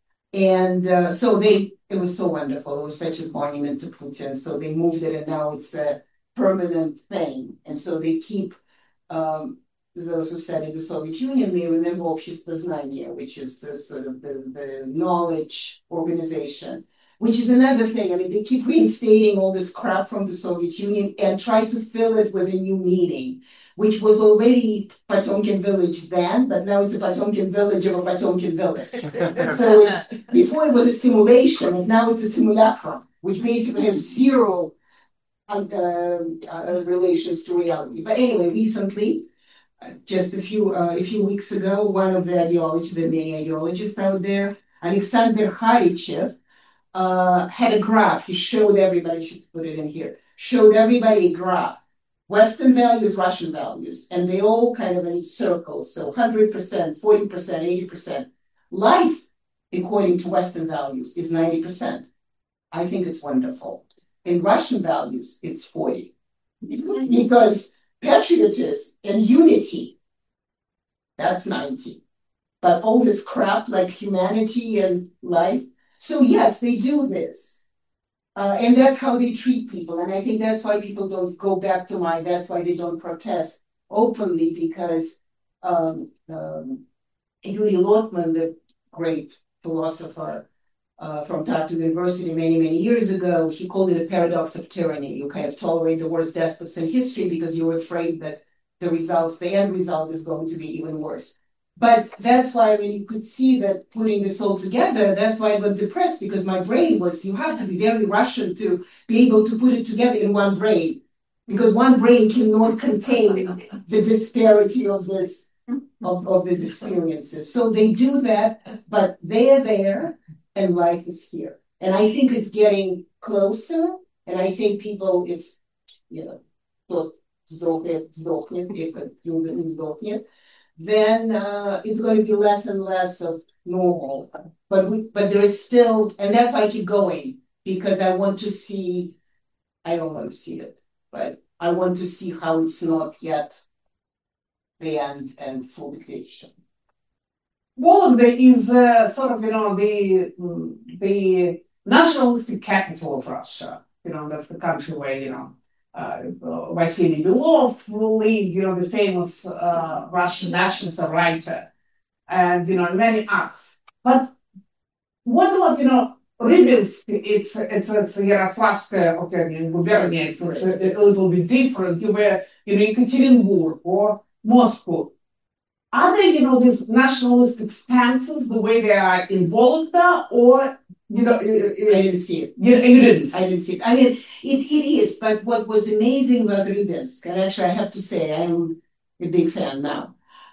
And uh, so they, it was so wonderful. It was such a monument to Putin. So they moved it and now it's a permanent thing. And so they keep, um, those who study the Soviet Union may remember Общество знания, which is the sort of the, the knowledge organization, which is another thing. I mean, they keep reinstating all this crap from the Soviet Union and try to fill it with a new meaning, which was already Potemkin village then, but now it's a Potemkin village of a Potemkin village. So it's, before it was a simulation, and now it's a simulacrum, which basically has zero uh, uh, relations to reality. But anyway, recently, uh, just a few uh, a few weeks ago, one of the ideologists, the main ideologist out there, Alexander Kharichev, uh, had a graph. He showed everybody, I should put it in here, showed everybody a graph. Western values, Russian values, and they all kind of in circles. So one hundred percent, forty percent, eighty percent. Life, according to Western values, is ninety percent. I think it's wonderful. In Russian values, it's forty. Because patriotism and unity, that's ninety. But all this crap like humanity and life. So yes, they do this. Uh, and that's how they treat people. And I think that's why people don't go back to mines. That's why they don't protest openly, because um, um, Yuri Lotman, the great philosopher uh, from Tartu University many, many years ago, he called it a paradox of tyranny. You kind of tolerate the worst despots in history because you're afraid that the results, the end result is going to be even worse. But that's why when you could see that putting this all together, that's why I got depressed, because my brain was, you have to be very Russian to be able to put it together in one brain, because one brain cannot contain the disparity of this, of, of these experiences. So they do that, but they are there and life is here. And I think it's getting closer. And I think people, if, you know, if it then uh, it's going to be less and less of normal. But we, but there is still, and that's why I keep going, because I want to see, I don't want to see it, but I want to see how it's not yet the end and full dictation. Vologda is uh, sort of, you know, the, the nationalistic capital of Russia. You know, that's the country where, you know, Uh, Vasily Belov will lead, you know, the famous uh, Russian nationalist writer, and, you know, many acts. But what about, you know, Rybinsk, it's, it's, it's Yaroslavskaya, okay, in Gubernia, it's, it's a, a little bit different. You were, you know, Ekaterinburg or Moscow. Are there, you know, these nationalistic stances the way they are in Vologda, or you know, I didn't see it. You, you didn't. I didn't see it. I mean, it, it is. But what was amazing about Rybinsk, and actually I have to say I am a big fan now.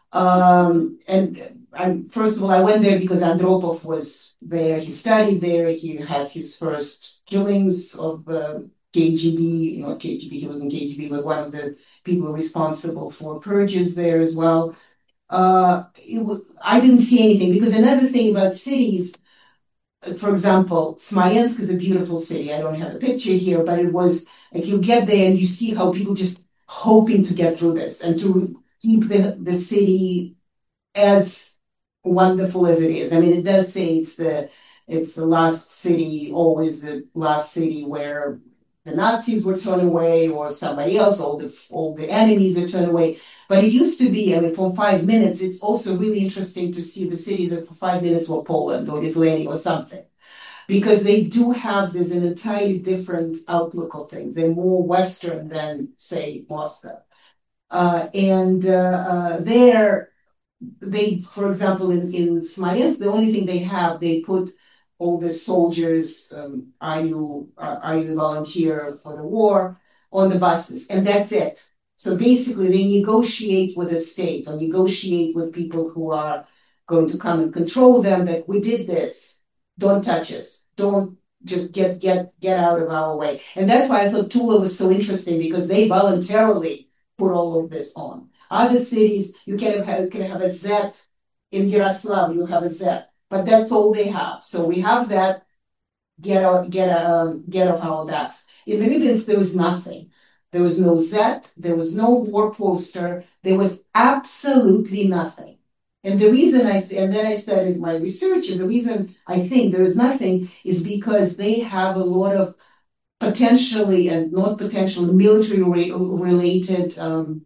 Um, and I, first of all, I went there because Andropov was there. He studied there. He had his first killings of uh, K G B, not K G B, he wasn't K G B, but one of the people responsible for purges there as well. Uh, w- I didn't see anything because another thing about cities, for example, Smolensk is a beautiful city. I don't have a picture here, but it was like you get there and you see how people just hoping to get through this and to keep the, the city as wonderful as it is. I mean, it does say it's the it's the last city, always the last city where the Nazis were turned away or somebody else, all the all the enemies are turned away. But it used to be, I mean, for five minutes, it's also really interesting to see the cities that for five minutes were Poland or Lithuania or something. Because they do have this an entirely different outlook of things. They're more Western than, say, Moscow. Uh, and uh, uh, there, they, for example, in, in Smolensk, the only thing they have, they put all the soldiers, um, are you uh, are you a volunteer for the war, on the buses, and that's it. So basically, they negotiate with the state or negotiate with people who are going to come and control them. That we did this, don't touch us, don't just get get get out of our way. And that's why I thought Tula was so interesting because they voluntarily put all of this on. Other cities, you can have, can have a Z in Yaroslav, you have a Z, but that's all they have. So we have that, get out, get, um, get off our backs. In Rybinsk, there was nothing. There was no Z, there was no war poster, there was absolutely nothing. And the reason I, and then I started my research, and the reason I think there is nothing is because they have a lot of potentially and not potentially military related um,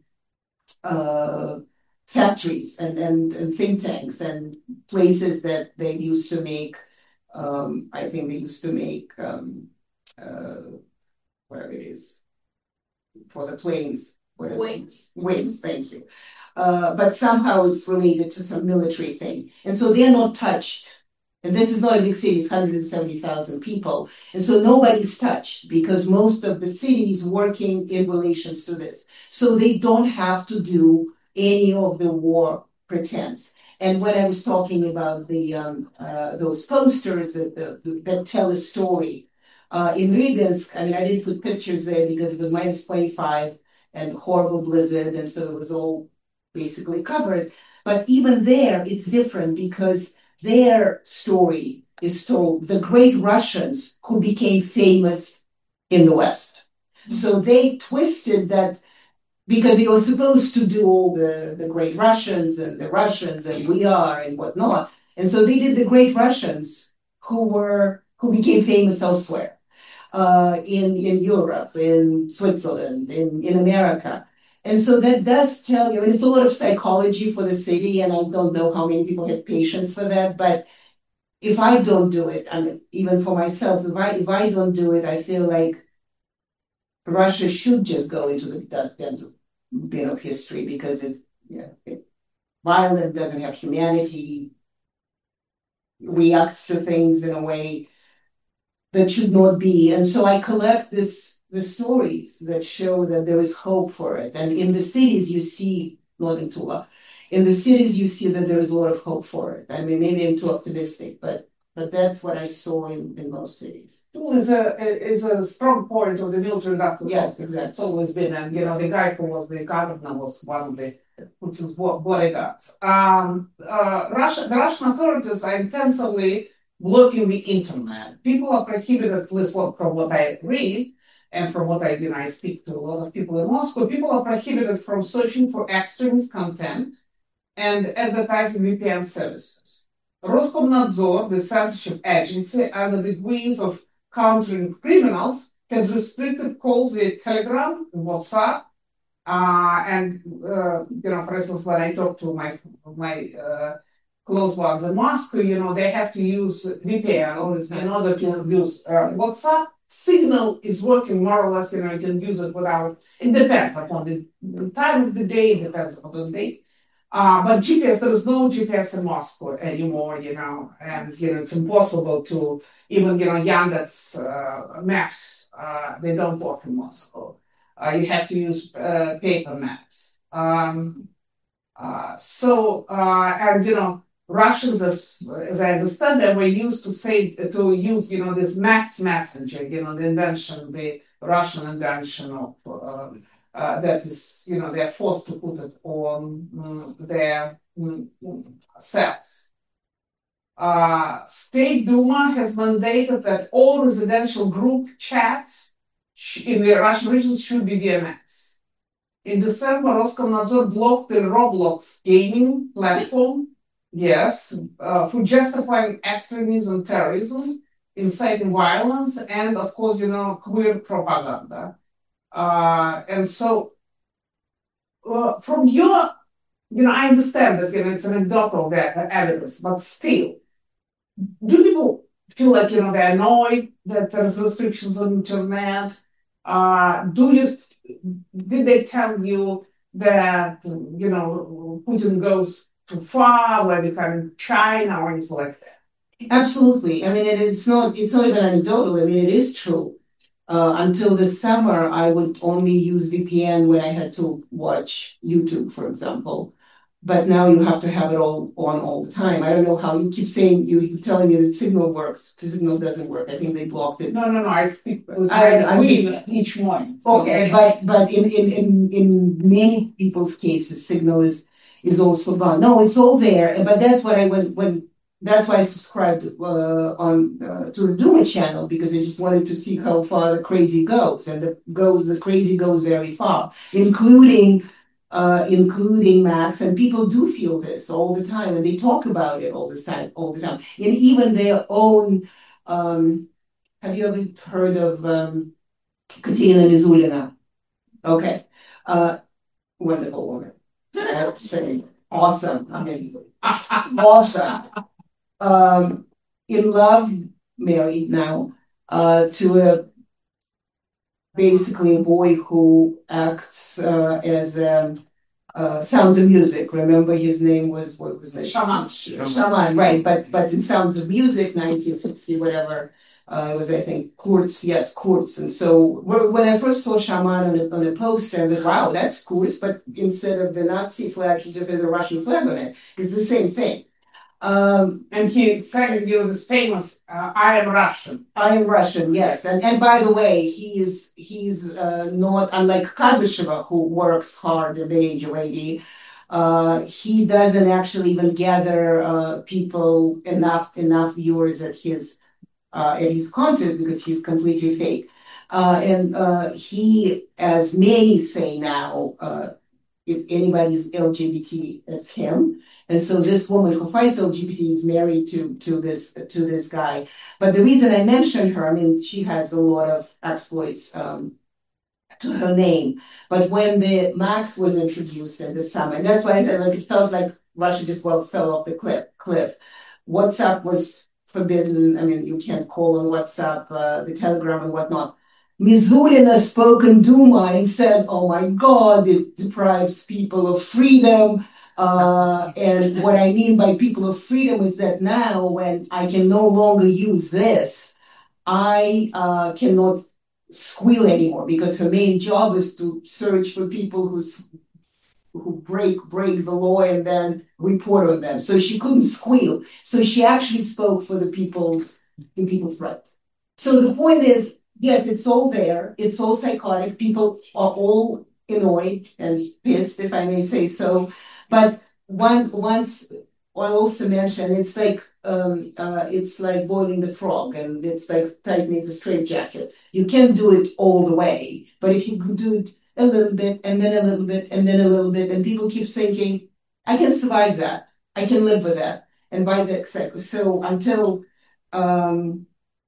uh, factories and, and, and think tanks and places that they used to make, um, I think they used to make, um, uh, whatever it is, for the planes. Wings. Wings, thank you. Uh, but somehow it's related to some military thing. And so they're not touched. And this is not a big city, it's one hundred seventy thousand people. And so nobody's touched because most of the cities working in relations to this. So they don't have to do any of the war pretense. And when I was talking about the um, uh, those posters that, that, that tell a story, uh, in Rybinsk, I mean, I didn't put pictures there because it was minus twenty-five and horrible blizzard, and so it was all basically covered. But even there, it's different because their story is told, the great Russians who became famous in the West. Mm-hmm. So they twisted that because they were supposed to do all the, the great Russians and the Russians and we are and whatnot. And so they did the great Russians who were, who became famous elsewhere, uh, in, in Europe, in Switzerland, in, in America. And so that does tell you, and it's a lot of psychology for the city, and I don't know how many people have patience for that, but if I don't do it, I mean, even for myself, if I, if I don't do it, I feel like Russia should just go into the dustbin bin of history because it, you know, it violent, doesn't have humanity, reacts to things in a way that should not be. And so I collect this the stories that show that there is hope for it. And in the cities you see, not in Tula, in the cities you see that there is a lot of hope for it. I mean, maybe I'm too optimistic, but but that's what I saw in, in most cities. Tula is a is a strong point of the military industrial Yes, complex. exactly. It's always been, and you know, the guy who was the governor was one of the Putin's bodyguards. Um, uh, Russia, the Russian authorities are intensively blocking the internet. People are prohibited, at least from what I read, and from what I, you know, I speak to a lot of people in Moscow, people are prohibited from searching for extremist content and advertising V P N services. Roskomnadzor, the censorship agency, under the guise of countering criminals, has restricted calls via Telegram, WhatsApp, uh, and, uh, you know, for instance, when I talk to my, my uh, close ones in Moscow, you know, they have to use V P N in order to use uh, WhatsApp. Signal is working more or less, you know, you can use it without, it depends upon the time of the day, it depends upon the day. Uh, but G P S, there is no G P S in Moscow anymore, you know, and, you know, it's impossible to, even, you know, Yandex uh, maps, uh, they don't work in Moscow. Uh, you have to use uh, paper maps. Um, Uh, so, uh, and you know, Russians, as, as I understand, they were used to say to use, you know, this max messaging, you know, the invention, the Russian invention of uh, uh, that is, you know, they're forced to put it on um, their um, cells. Uh, State Duma has mandated that all residential group chats in the Russian regions should be D M S. In December, Roskomnadzor blocked the Roblox gaming platform, yes, uh, for justifying extremism, terrorism, inciting violence, and of course, you know, queer propaganda. Uh, and so, uh, from your, you know, I understand that, you know, it's anecdotal evidence, but still, do people feel like, you know, they're annoyed that there's restrictions on internet? Uh, do you, did they tell you that, you know, Putin goes too far, we're becoming China or anything like that? Absolutely. I mean, it, it's not, it's not even anecdotal. I mean, it is true. Uh, until this summer, I would only use V P N when I had to watch YouTube, for example. But now you have to have it all on all the time. I don't know how you keep saying, you keep telling me that Signal works. Signal doesn't work. I think they blocked it. No, no, no. I speak with I, I just, each morning. Okay, but but in, in, in, in many people's cases, Signal is is also gone. No, it's all there. But that's what I when when that's why I subscribed uh, on uh, to the Duma channel, because I just wanted to see how far the crazy goes, and the goes the crazy goes very far, including. Uh, including Max, and people do feel this all the time, and they talk about it all the time, all the time. And even their own. Um, have you ever heard of um, Katerina Mizulina? Okay, uh, wonderful woman. I have to say, awesome. I mean, awesome. Um, in love, married now, uh, to a basically a boy who acts uh, as a uh, Sounds of Music. Remember, his name was what was it? Shaman. Shaman, right? But but in Sounds of Music, nineteen sixty, whatever. Uh, it was, I think, Kurz. Yes, Kurz. And so when I first saw Shaman on a, on a poster, I thought, wow, that's Kurz. But instead of the Nazi flag, he just has a Russian flag on it. It's the same thing. Um, and he sang, you know, this famous uh, "I am Russian." I am Russian, yes. And and by the way, he is he's uh, not unlike Kardasheva, who works hard at the age of eighty. Uh, he doesn't actually even gather uh, people enough enough viewers at his uh, at his concert, because he's completely fake. Uh, and uh, he, as many say now, uh, if anybody's L G B T, it's him. And so this woman who fights L G B T is married to to this to this guy. But the reason I mentioned her, I mean, she has a lot of exploits um, to her name. But when the Max was introduced in the summer, and that's why I said, like, it felt like Russia just well fell off the cliff. Cliff. WhatsApp was forbidden. I mean, you can't call on WhatsApp, uh, the Telegram and whatnot. Mizulina spoke in Duma and said, oh my God, it deprives people of freedom. Uh, and what I mean by people of freedom is that now, when I can no longer use this, I uh, cannot squeal anymore, because her main job is to search for people who's, who break break the law and then report on them. So she couldn't squeal. So she actually spoke for the people's the people's rights. So the point is, yes, it's all there. It's all psychotic. People are all annoyed and pissed, if I may say so. But once, once I also mentioned, it's like um, uh, it's like boiling the frog, and it's like tightening the straitjacket. You can't do it all the way, but if you can do it a little bit, and then a little bit, and then a little bit, and people keep thinking, I can survive that. I can live with that. And by the so until um,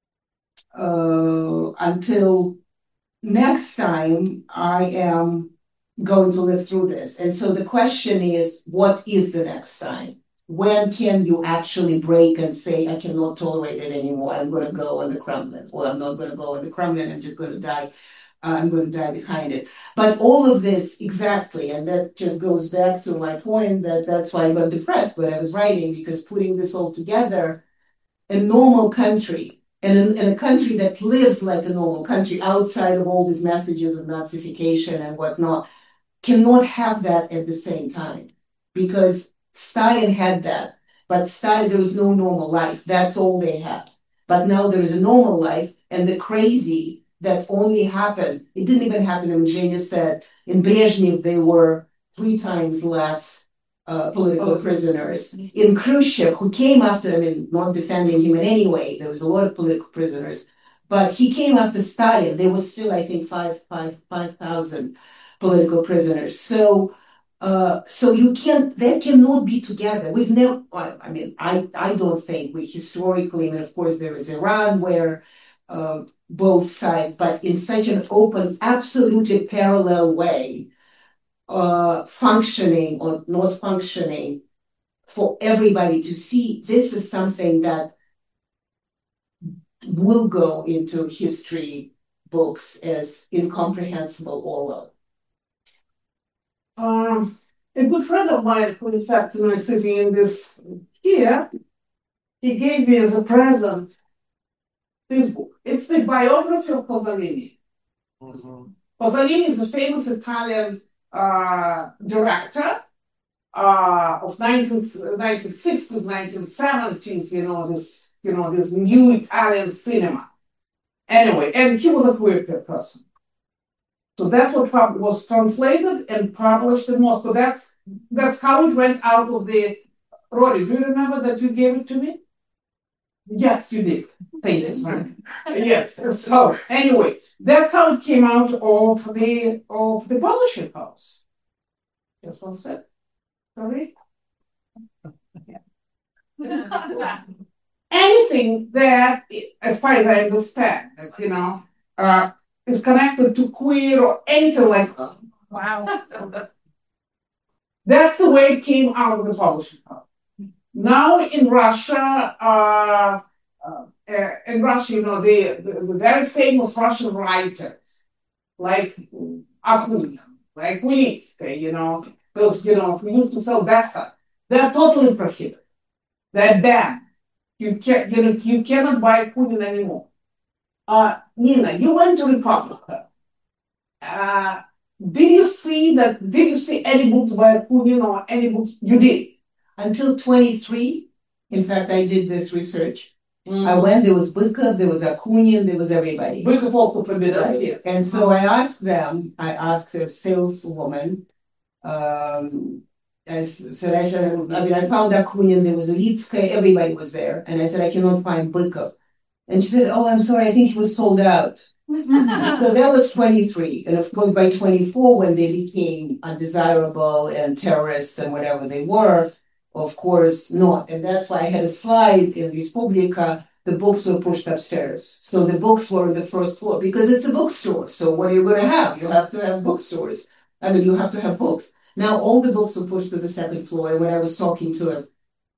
uh, until next time, I am going to live through this. And so the question is, what is the next time? When can you actually break and say, I cannot tolerate it anymore, I'm going to go on the Kremlin, or I'm not going to go on the Kremlin, I'm just going to die. Uh, I'm going to die behind it. But all of this, exactly, and that just goes back to my point that that's why I got depressed when I was writing, because putting this all together, a normal country, and in, in a country that lives like a normal country, outside of all these messages of Nazification and whatnot, cannot have that at the same time. because Stalin had that, but Stalin, there was no normal life. That's all they had. But now there is a normal life, and the crazy that only happened, it didn't even happen, and Zhenya said, in Brezhnev, there were three times less uh, political oh. prisoners. In Khrushchev, who came after, I mean, not defending him in any way, there was a lot of political prisoners, but he came after Stalin. There was still, I think, five, five, five thousand political prisoners. So, uh, so you can't, that cannot be together. We've never, I mean, I, I don't think we historically, and of course there is Iran where uh, both sides, but in such an open, absolutely parallel way, uh, functioning or not functioning for everybody to see, this is something that will go into history books as incomprehensible Orwell. Um, a good friend of mine, who in fact you know, is sitting in this here, he gave me as a present this book. It's the biography of Pasolini. Mm-hmm. Pasolini is a famous Italian uh, director uh, of nineteen, nineteen sixties, nineteen seventies, you know, this you know, this new Italian cinema. Anyway, and he was a queer person. So that's what was translated and published in Moscow. That's that's how it went out of the. Rory, do you remember that you gave it to me? Yes, you did. Thank you. Yes. So anyway, that's how it came out of the of the publishing house. Just one sec. Sorry. Yeah. Anything that, as far as I understand, you know, uh, is connected to queer or anything like that. Wow. That's the way it came out of the publishing house. Now in Russia, uh, uh, in Russia, you know, the, the, the very famous Russian writers, like Akunin, like Ulitsky, you know, those, you know, who used to sell bestseller, they're totally prohibited. They're banned. You can't, you know, you cannot buy Akunin anymore. Uh, Nina, you went to Republica. Uh, did you see that? Did you see any books by Akunin or any books? You did. Until twenty-three, in fact, I did this research. Mm. I went, there was Bykov, there was Akunin, there was everybody. Bykov also forbidden. Right. And so I asked them, I asked a saleswoman, um, I said, I said, I mean, I found Akunin, there was Ulitsky, everybody was there. And I said, I cannot find Bykov. And she said, oh, I'm sorry, I think he was sold out. So that was twenty-three. And of course, by twenty-four, when they became undesirable and terrorists and whatever they were, of course not. And that's why I had a slide in Respublika, the books were pushed upstairs. So the books were on the first floor because it's a bookstore. So what are you going to have? You have to have bookstores. I mean, you have to have books. Now all the books were pushed to the second floor. And when I was talking to a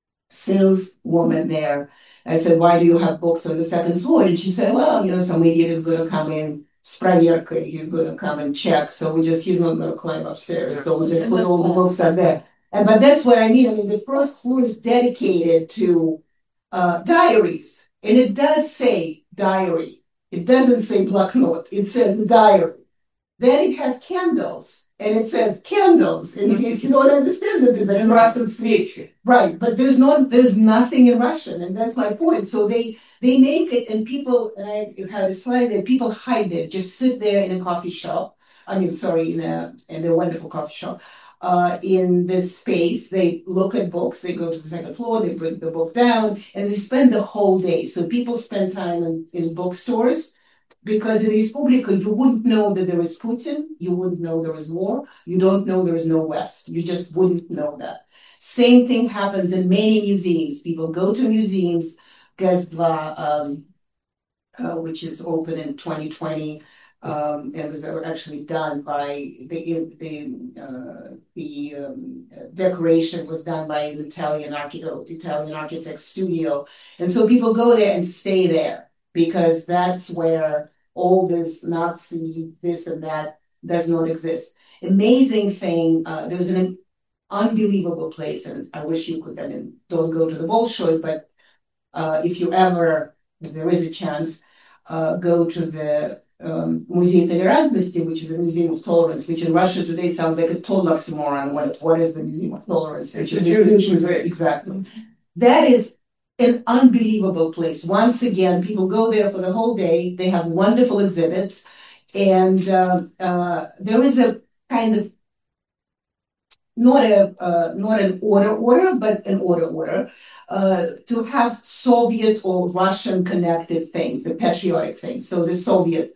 saleswoman there, I said, why do you have books on the second floor? And she said, well, you know, some idiot is going to come in, spraverka, he's going to come and check. So we just, he's not going to climb upstairs. So we just put all the books up there. And, but that's what I mean. I mean, the first floor is dedicated to uh, diaries. And it does say diary. It doesn't say blocknote. It says diary. Then it has candles. And it says candles, in case you don't understand it, it's a Russian speech. Right, but there's no, there's nothing in Russian, and that's my point. So they they make it, and people, and I had a slide there, people hide there, just sit there in a coffee shop. I mean, sorry, in a in a wonderful coffee shop. Uh, in this space, they look at books, they go to the second floor, they bring the book down, and they spend the whole day. So people spend time in, in bookstores. Because in Respublika, you wouldn't know that there is Putin, you wouldn't know there is war, you don't know there is no West. You just wouldn't know that. Same thing happens in many museums. People go to museums, Gazdva, um, uh, which is open in twenty twenty, um, and was actually done by the the uh, the um, decoration was done by an Italian architect, Italian architect studio, and so people go there and stay there. Because that's where all this Nazi, this and that does not exist. Amazing thing, uh, there's an unbelievable place, and I wish you could, I mean, don't go to the Bolshoi, but uh, if you ever, if there is a chance, uh, go to the um, Музей Толерантности, which is a museum of tolerance, which in Russia today sounds like a total oxymoron. What, what is the Museum of Tolerance? Which is exactly. That is an unbelievable place. Once again, people go there for the whole day. They have wonderful exhibits. And uh, uh, there is a kind of not a uh, not an order order, but an order order uh, to have Soviet or Russian connected things, the patriotic things. So the Soviet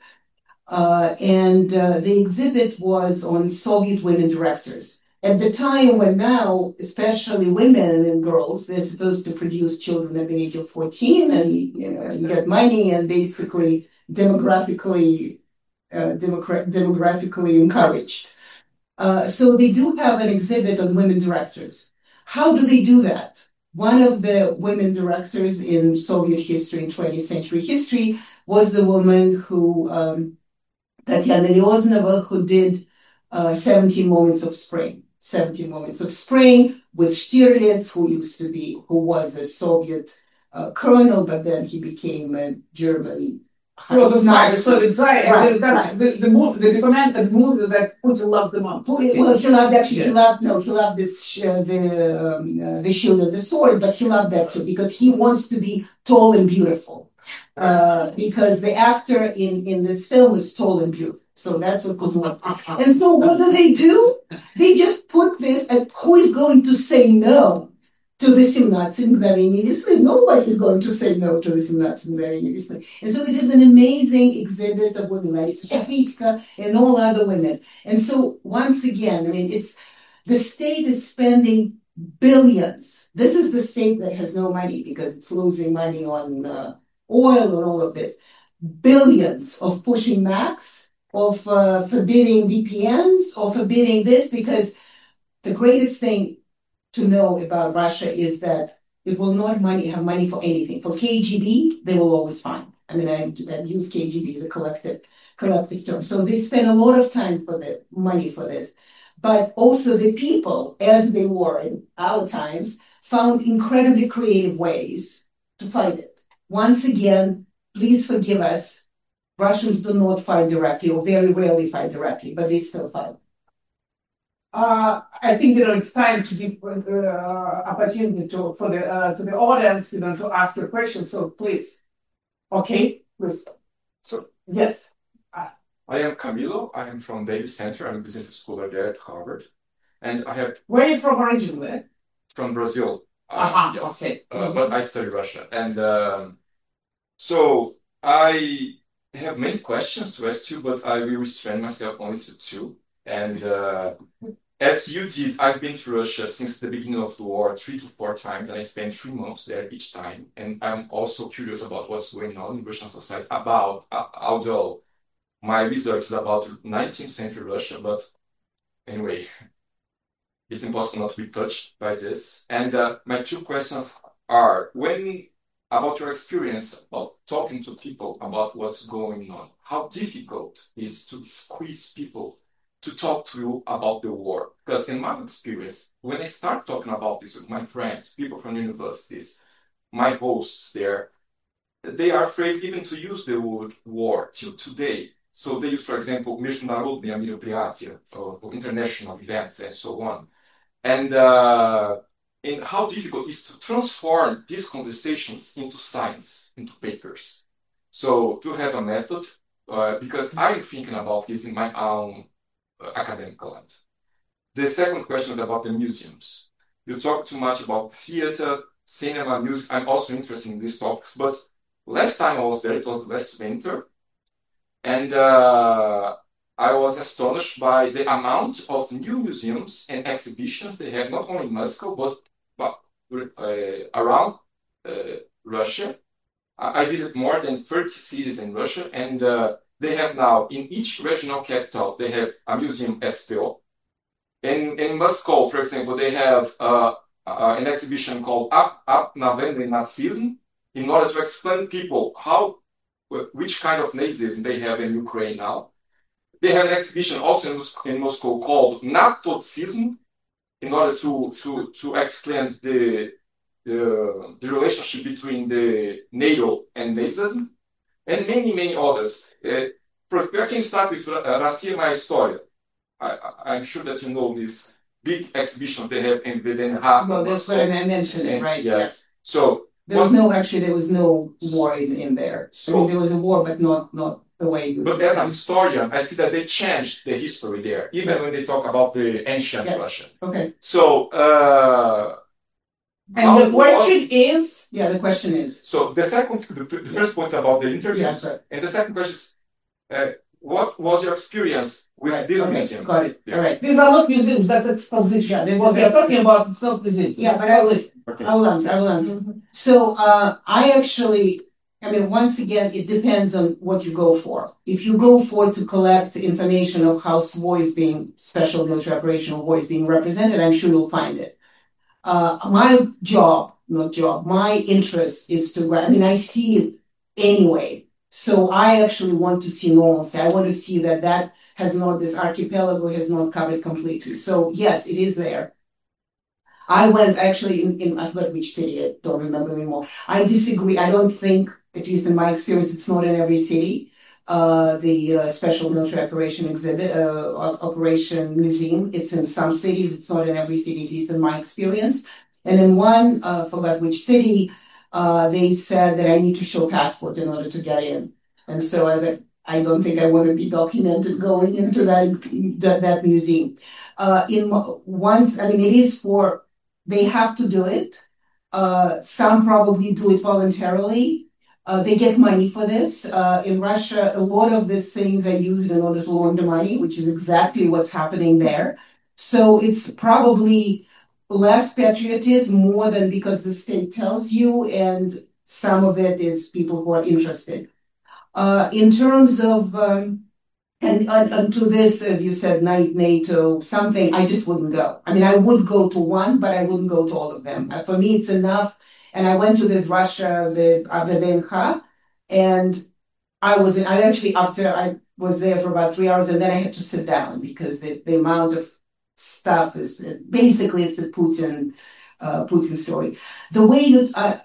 uh, and uh, the exhibit was on Soviet women directors. At the time when now, especially women and girls, they're supposed to produce children at the age of fourteen and, you know, and get money and basically demographically uh, demogra- demographically encouraged. Uh, so they do have an exhibit on women directors. How do they do that? One of the women directors in Soviet history, in twentieth century history, was the woman who, um, Tatiana Lioznova, who did uh, seventeen Moments of Spring. seventeen Moments of Spring with Stirlitz, who used to be, who was a Soviet uh, colonel, but then he became a German. Well, it's not the Soviet side, Right, and that's right. the, the movie, the documented movie that Putin loved the most. Well, he loved actually, Yeah. he loved, no, he loved this, uh, the, um, uh, the shield and the sword, but he loved that too, because he wants to be tall and beautiful. Uh, because the actor in, in this film is tall and beautiful. So that's what Putin wants. And so what do they do? They just put this, and who is going to say no to the семнадцать мгновений весны? Nobody is going to say no to the семнадцать мгновений весны. And so it is an amazing exhibit of women, like Shapitka and all other women. And so once again, I mean, it's, the state is spending billions. This is the state that has no money because it's losing money on uh, oil and all of this. Billions of pushing max, of uh, forbidding V P Ns, or forbidding this, because the greatest thing to know about Russia is that it will not money have money for anything. For K G B, they will always find. I mean, I, I use K G B as a collective collective term. So they spend a lot of time for the money for this. But also the people, as they were in our times, found incredibly creative ways to fight it. Once again, please forgive us. Russians do not fight directly, or very rarely fight directly, but they still fight. Uh, I think, you know, it's time to give uh, opportunity to for the uh, to the audience, you know, to ask your questions. So please, okay, please. So Yes. I am Camilo. I am from Davis Center. I'm a business scholar there at Harvard, and I have Where are you from originally? from Brazil. Uh, Uh-huh, yes, okay. uh, but I study Russia, and um, so I have many questions to ask you, but I will restrain myself only to two. And uh, as you did, I've been to Russia since the beginning of the war three to four times, and I spent three months there each time. And I'm also curious about what's going on in Russian society. About uh, although my research is about nineteenth century Russia, but anyway, it's impossible not to be touched by this. And uh, my two questions are: when about your experience about talking to people about what's going on, how difficult it is to squeeze people to talk to you about the war? Because in my experience, when I start talking about this with my friends, people from universities, my hosts there, they are afraid even to use the word war till today. So they use, for example, международные мероприятия, or, or international events and so on. And, uh, and how difficult it is to transform these conversations into science, into papers. So to have a method, uh, because I'm thinking about this in my own uh, academic life. The second question is about the museums. You talk too much about theater, cinema, music. I'm also interested in these topics, but last time I was there, it was last winter, and uh, I was astonished by the amount of new museums and exhibitions they have, not only in Moscow, but, but uh, around uh, Russia. I, I visit more than thirty cities in Russia, and uh, they have now, in each regional capital, they have a museum S P O. In, in Moscow, for example, they have uh, uh, an exhibition called Up, Up Novenny Nazism, in order to explain people how, which kind of Nazism they have in Ukraine now. They have an exhibition also in Moscow, in Moscow called Natozism, in order to, to, to explain the, the, the relationship between the NATO and Nazism, and many, many others. Uh, first, we can start with uh, Россия Моя История. I, I, I'm sure that you know this big exhibition they have in the Den Haag. Well, that's what I mentioned, And, right? yes. Yeah. So there was no actually there was no war in, in there. So I mean, there was a war, but not not the way you. But as an historian, I see that they changed the history there, even when they talk about the ancient Yeah. Russia. Okay. So. Uh, And how the question was- is. Yeah, the question is. So the second, the, the first point about the interviews, Yes, right. and the second question is, uh, what was your experience with Right. this Okay, museum? got it. Yeah. All right. These are not museums, that's exposition. Yeah, this What is we are the- talking about is not museums. Yeah, but I will- Okay. I will answer. I will answer. So uh, I actually, I mean, once again, it depends on what you go for. If you go for to collect information of how S W O is being, special military operation war is being represented, I'm sure you'll find it. Uh, my job, not job, my interest is to, I mean, I see it anyway. So I actually want to see normalcy. I want to see that that has not, this archipelago has not covered completely. So yes, it is there. I went actually in, in, I forgot which city, I don't remember anymore. I disagree. I don't think, at least in my experience, it's not in every city. Uh, the uh, Special Military Operation Exhibit, uh, Operation Museum, it's in some cities, it's not in every city, at least in my experience. And in one, uh, forgot which city, uh, they said that I need to show passport in order to get in. And so I was like, I don't think I want to be documented going into that, that, that museum. Uh, in once, I mean, it is for, they have to do it. Uh, some probably do it voluntarily. Uh, they get money for this. Uh, in Russia, a lot of these things are used in order to launder money, which is exactly what's happening there. So it's probably less patriotism, more than because the state tells you, and some of it is people who are interested. Uh, in terms of, um, and, and, and to this, as you said, NATO, something, I just wouldn't go. I mean, I would go to one, but I wouldn't go to all of them. Uh, for me, it's enough. And I went to this Russia, the Avdevenka, and I was, in, I actually, after I was there for about three hours, and then I had to sit down because the, the amount of stuff is, basically it's a Putin, uh, Putin story. The way you, uh,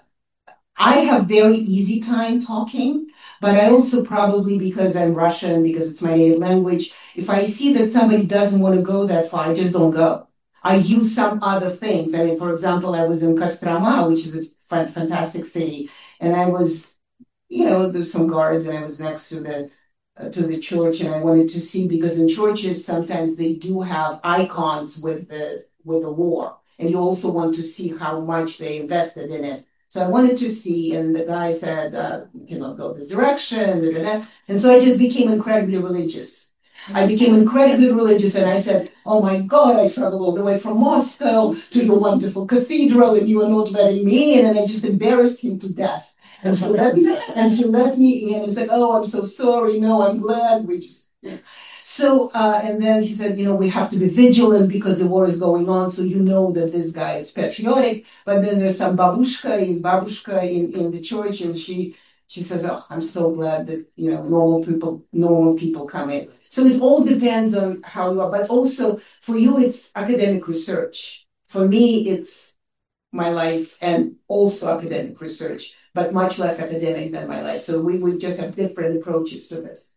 I have very easy time talking, but I also probably, because I'm Russian, because it's my native language, if I see that somebody doesn't want to go that far, I just don't go. I use some other things. I mean, for example, I was in Kostroma, which is a fantastic city, and I was, you know, there's some guards, and I was next to the uh, to the church, and I wanted to see, because in churches sometimes they do have icons with the with the war, and you also want to see how much they invested in it. So I wanted to see, and the guy said, uh, you cannot go this direction, da, da, da. And so I just became incredibly religious. I became incredibly religious, and I said, oh my God, I traveled all the way from Moscow to your wonderful cathedral, and you are not letting me in, and I just embarrassed him to death. And he let me, and he let me in, and said, oh, I'm so sorry, no, I'm glad, we just, yeah. So, uh, and then he said, you know, we have to be vigilant because the war is going on, so you know that this guy is patriotic. But then there's some babushka in babushka in, in the church, and she she says, oh, I'm so glad that, you know, normal people normal people come in. So it all depends on how you are. But also for you, it's academic research. For me, it's my life and also academic research, but much less academic than my life. So we would just have different approaches to this.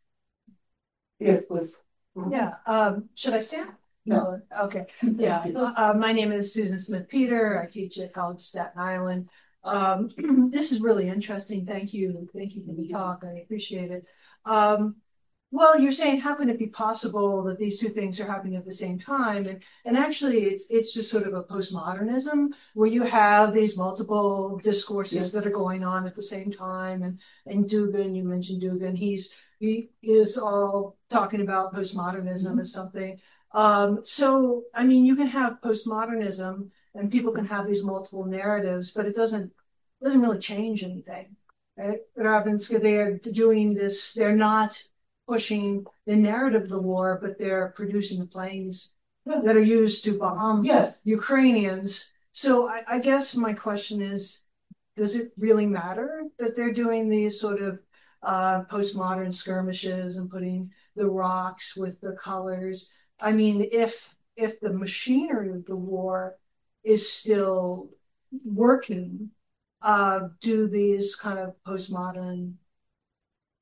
Yes, please. Yeah, um, should I stand? No. Okay, yeah, uh, my name is Susan Smith-Peter. I teach at College of Staten Island. Um, this is really interesting. Thank you. Thank you for the talk. I appreciate it. Um, well, you're saying, how can it be possible that these two things are happening at the same time? And, and actually, it's it's just sort of a postmodernism where you have these multiple discourses yeah. that are going on at the same time. And, and Dugin, you mentioned Dugin, he's he is all talking about postmodernism mm-hmm. as something. Um, so, I mean, you can have postmodernism and people can have these multiple narratives, but it doesn't doesn't really change anything. Right? Ravinska, they're doing this, they're not pushing the narrative of the war, but they're producing the planes yeah. that are used to bomb yes. Ukrainians. So I, I guess my question is, does it really matter that they're doing these sort of uh, postmodern skirmishes and putting the rocks with the colors? I mean, if if the machinery of the war is still working, uh, do these kind of postmodern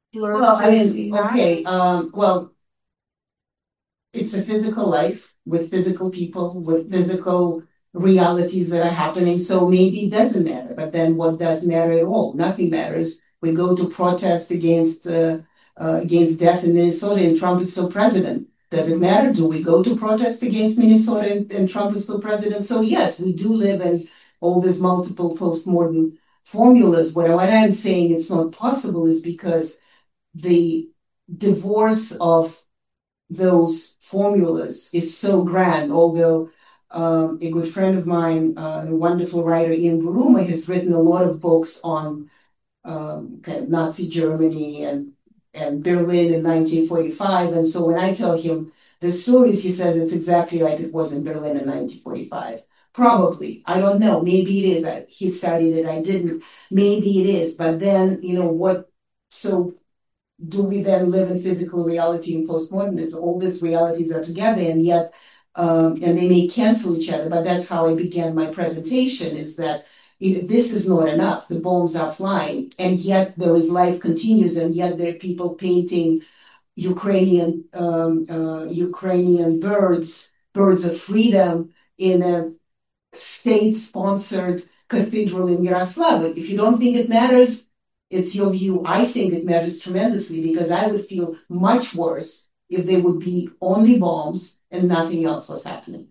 blur? Well, I mean, okay, um, well, it's a physical life with physical people, with physical realities that are happening. So maybe it doesn't matter. But then what does matter at all? Nothing matters. We go to protest against uh, uh, against death in Minnesota, and Trump is still president. Does it matter? Do we go to protest against Minnesota and, and Trump is still president? So yes, we do live in all these multiple postmodern formulas. But what I'm saying it's not possible is because the divorce of those formulas is so grand, although um, a good friend of mine, uh, a wonderful writer, Ian Buruma, has written a lot of books on um, kind of Nazi Germany and, and Berlin in nineteen forty-five. And so when I tell him the stories, he says it's exactly like it was in Berlin in nineteen forty-five. Probably. I don't know. Maybe it is. I, he studied it. I didn't. Maybe it is. But then, you know, what, so do we then live in physical reality and postmodern? All these realities are together, and yet, um, and they may cancel each other. But that's how I began my presentation: is that it, this is not enough. The bombs are flying, and yet there is life continues, and yet there are people painting Ukrainian um, uh, Ukrainian birds, birds of freedom, in a state-sponsored cathedral in Yaroslavl. If you don't think it matters, it's your view. I think it matters tremendously because I would feel much worse if there would be only bombs and nothing else was happening.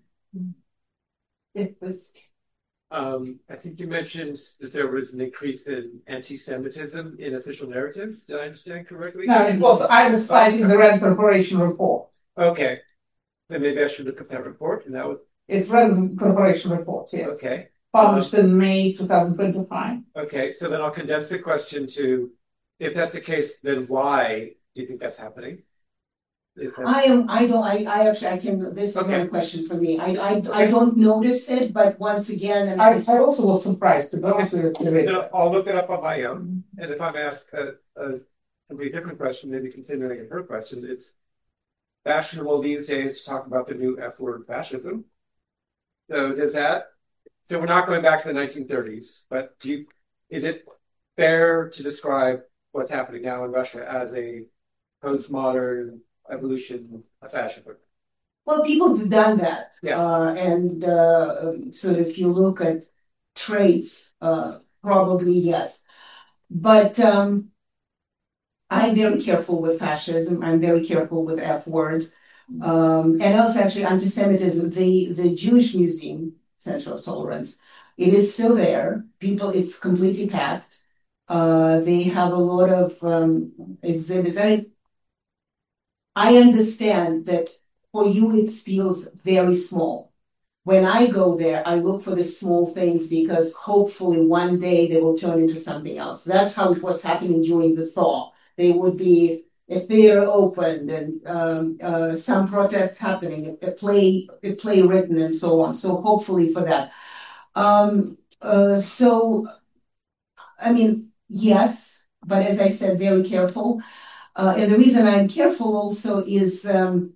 Um, I think you mentioned that there was an increase in anti-Semitism in official narratives. Did I understand correctly? No, it was, I was citing the Rand Corporation report. Okay. Then maybe I should look up that report and that would. It's Rand Corporation report, yes. Okay. Published in May twenty twenty-five. Okay, so then I'll condense the question to, if that's the case, then why do you think that's happening? I am. I don't. I. I actually. I can. This is Okay. one question for me. I. I. Okay. I don't notice it, but once again, and I, I also was surprised to go Okay. to the Then I'll look it up on my own. And if I'm asked a, a completely different question, maybe continuing her question, it's fashionable these days to talk about the new F word, fascism. So does that? So we're not going back to the nineteen thirties, but do you, is it fair to describe what's happening now in Russia as a postmodern evolution of fascism? well, people have done that. Yeah. Uh, and uh, so if you look at traits, uh, probably yes. But um, I'm very careful with fascism. I'm very careful with F word. Um, and also actually anti-Semitism, the, the Jewish Museum, Center of Tolerance, it is still there. People, it's completely packed. Uh, they have a lot of um, exhibits. I, I understand that for you it feels very small. When I go there, I look for the small things because hopefully one day they will turn into something else. That's how it was happening during the thaw. There would be a theater opened and um, uh, some protest happening, a play, a play written, and so on. So hopefully for that. Um, uh, so, I mean, yes, but as I said, very careful. Uh, and the reason I'm careful also is um,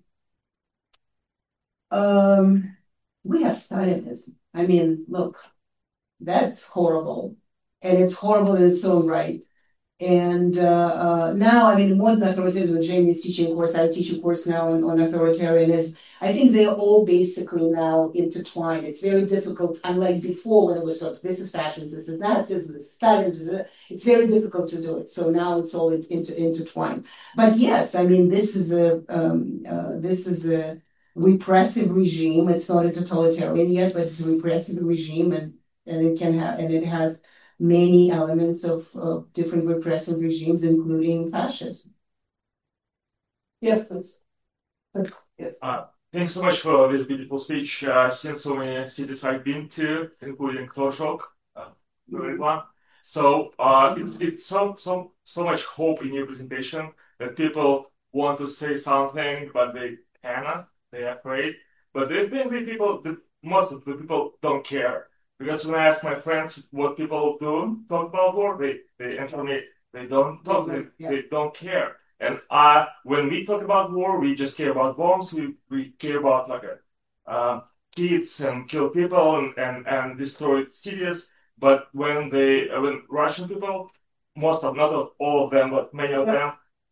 um, we have Stalinism. I mean, look, that's horrible. And it's horrible in its own right. And uh, uh, now, I mean, modern authoritarianism, Jamie is teaching a course, I teach a course now on, on authoritarianism. I think they're all basically now intertwined. It's very difficult, unlike before when it was sort of, this is fascism, this is Nazism, this is Stalinism. It's very difficult to do it. So now it's all inter- intertwined. But yes, I mean, this is a um, uh, this is a repressive regime. It's not a totalitarian yet, but it's a repressive regime, and, and it can have, and it has many elements of, of different repressive regimes, including fascism. Yes, please. Yes. Uh, thanks so much for this beautiful speech. Uh, I've seen so many cities I've been to, including Toshok, uh, one. So uh, it's it's so so so much hope in your presentation that people want to say something, but they cannot. They're afraid. But they think the people, the, most of the people don't care. Because when I ask my friends what people do talk about war, they, they answer me they don't talk, they, Yeah. they don't care. And uh, when we talk about war, we just care about bombs. We, we care about like a, uh, kids and kill people and, and, and destroy cities. But when they uh, when Russian people, most of not of all of them, but many of them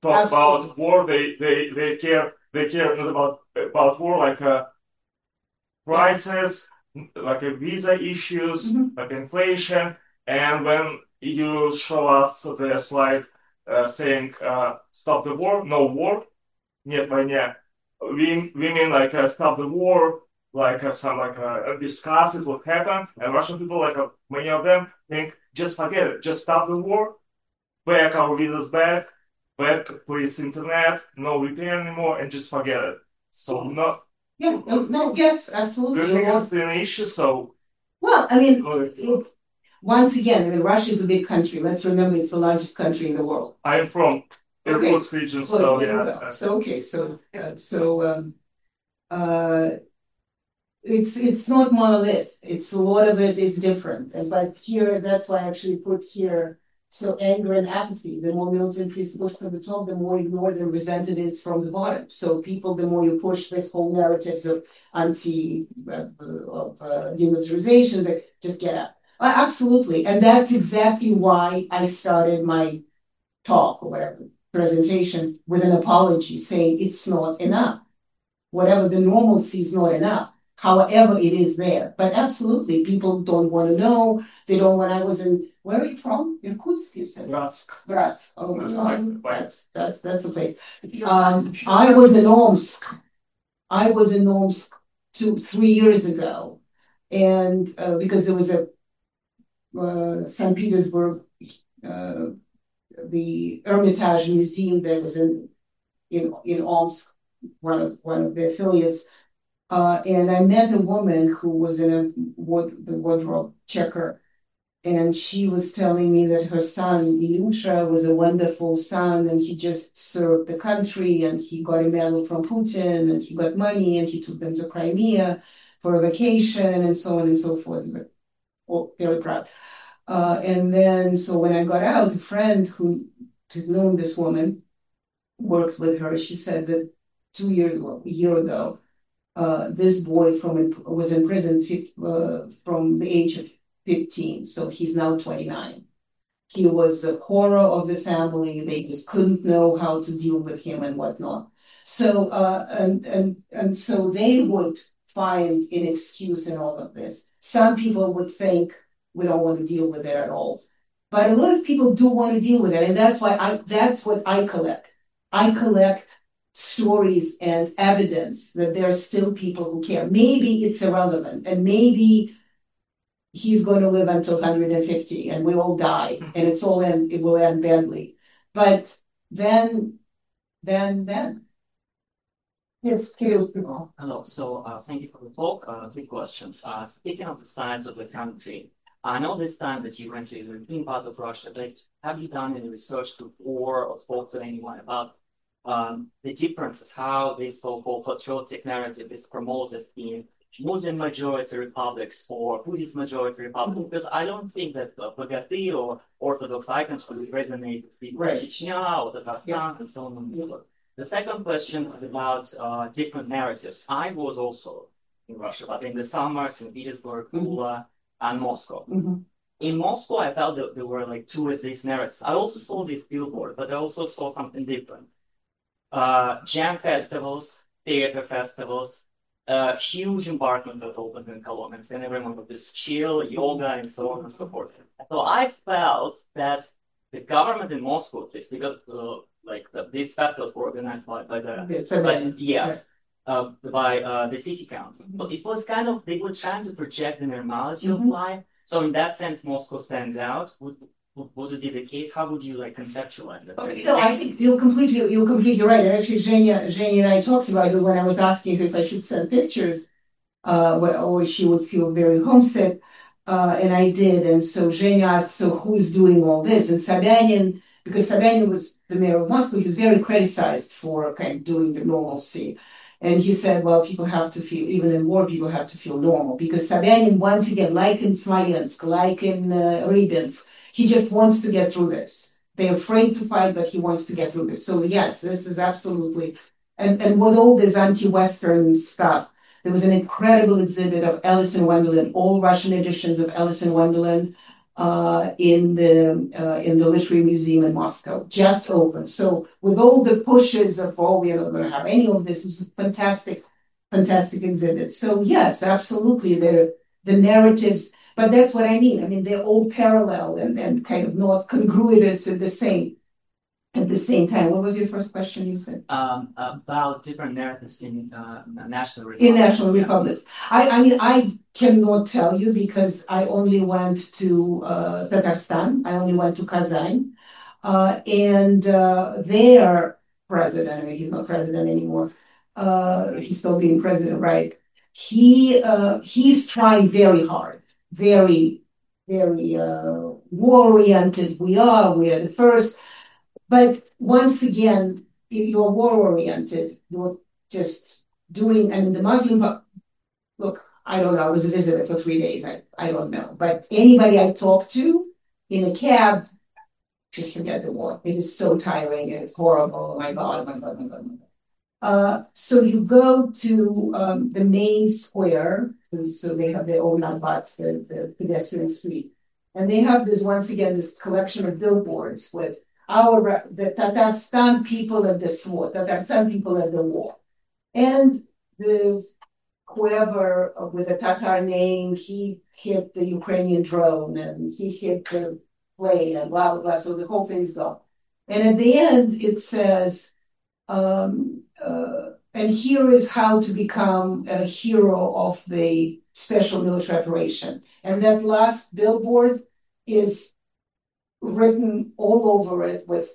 talk about war. They they they care they care not about about war like uh, prices, like uh, visa issues, Mhm. like inflation, and when you show us the slide uh, saying uh, stop the war, no war, нет войне, we we mean like uh, stop the war, like uh, some like uh, discuss it what happened, and Russian people like uh, many of them think just forget it, just stop the war, back our visas back, back please internet, no V P N anymore, and just forget it. So not. Yeah, no, no, yes, Do absolutely. you think It it's still an issue? So Well, I mean, uh, it, once again, I mean, Russia is a big country. Let's remember it's the largest country in the world. I am from Okay. Irkutsk region, Well, so there you yeah. go. uh, So okay, so uh, so um, uh, it's it's not monolith. It's a lot of it is different. And but here, that's why I actually put here. So anger and apathy. The more militancy is pushed from the top, the more ignored and resented it is from the bottom. So people, the more you push this whole narratives of anti uh, of uh, demilitarization, that just get out. Uh, absolutely, and that's exactly why I started my talk or whatever presentation with an apology, saying it's not enough. Whatever the normalcy is not enough. However, it is there. But absolutely, people don't want to know. They don't. When I was in, where are you from? Irkutsk, you said. Bratsk. Bratsk. Oh, That's no, like- that's that's that's the place. Um, I was in Omsk. I was in Omsk two, three years ago, and uh, because there was a uh, Saint Petersburg, uh, the Hermitage Museum that was in in in Omsk, one of one of the affiliates. Uh, and I met a woman who was in a ward, the wardrobe checker, and she was telling me that her son Ilyusha was a wonderful son, and he just served the country, and he got a medal from Putin, and he got money, and he took them to Crimea for a vacation, and so on and so forth. But oh, very proud. Uh, and then, so when I got out, a friend who has known this woman worked with her. She said that two years ago, a year ago. Uh, this boy from was in prison uh, from the age of fifteen, so he's now twenty-nine. He was a horror of the family. They just couldn't know how to deal with him and whatnot. So uh, and and and so they would find an excuse in all of this. Some people would think we don't want to deal with it at all, but a lot of people do want to deal with it, and that's why I that's what I collect. I collect stories and evidence that there are still people who care. Maybe it's irrelevant, and maybe he's going to live until one hundred fifty, and we all die, and it's all end. It will end badly. But then, then, then, yes, Kirill. Hello. So, uh, thank you for the talk. Uh, three questions. Uh, speaking of the size of the country, I know this time that you went to the European part of Russia, but have you done any research before or spoke to anyone about Um, the differences, how this so-called patriotic narrative is promoted in Muslim majority republics or Buddhist majority republics? Because I don't think that uh, Bhagati or Orthodox icons would resonate with people in Chechnya or the Afghan and so on and so forth. The second question is about uh, different narratives. I was also in Russia, but in the summers in Petersburg, Tula, mm-hmm. and Moscow. Mm-hmm. In Moscow, I felt that there were like two of these narratives. I also saw this billboard, but I also saw something different. Uh, jam festivals, theater festivals, uh, huge embarkment that opened in Cologne, and everyone would just chill, yoga, and so on and so forth. So I felt that the government in Moscow, at least, because uh, like the, these festivals were organized by, by the by, yes, uh, by uh, the city council. Mm-hmm. So it was kind of they were trying to project the normality mm-hmm. of life. So in that sense, Moscow stands out. Would, Would it be the case? How would you like conceptualize that? Okay, no, I think you're completely you're completely right. And actually, Zhenya, Zhenya and I talked about it when I was asking her if I should send pictures, uh, or she would feel very homesick, uh, and I did. And so Zhenya asked, "So who's doing all this?" And Sobyanin, because Sobyanin was the mayor of Moscow, he was very criticized for kind of doing the normalcy. And he said, well, people have to feel, even in war, people have to feel normal. Because Sobyanin, once again, like in Smolensk, like in uh, Rybinsk, he just wants to get through this. They're afraid to fight, but he wants to get through this. So yes, this is absolutely, and, and with all this anti-Western stuff, there was an incredible exhibit of Alice in Wonderland, all Russian editions of Alice in Wonderland, uh, in the uh, in the Literary Museum in Moscow, just opened. So with all the pushes of, oh, we're not going to have any of this, it was a fantastic, fantastic exhibit. So yes, absolutely, the the narratives, but that's what I mean. I mean, they're all parallel and, and kind of not congruous at the same at the same time. What was your first question you said? Um, about different narratives in uh, national republics. In national republics. I, I mean, I cannot tell you because I only went to uh, Tatarstan. I only went to Kazan. Uh, and uh, their president, I mean, he's not president anymore. Uh, he's still being president, right? He uh, he's trying very hard, very, very uh, war-oriented. We are, we are the first. But once again, if you're war-oriented, you're just doing, I mean, the Muslim, look, I don't know, I was a visitor for three days, I, I don't know. But anybody I talked to in a cab, just forget the war. It is so tiring, and it's horrible, oh my God, oh my God, oh my God, oh my God. Uh, so you go to um, the main square, so they have their own Nabat, the, the pedestrian street. And they have this, once again, this collection of billboards with our the Tatarstan people at the sword, Tatarstan people at the war. And the whoever with a Tatar name, he hit the Ukrainian drone and he hit the plane and blah, blah, blah. So the whole thing's gone. And at the end, it says, um, uh, and here is how to become a hero of the special military operation. And that last billboard is written all over it with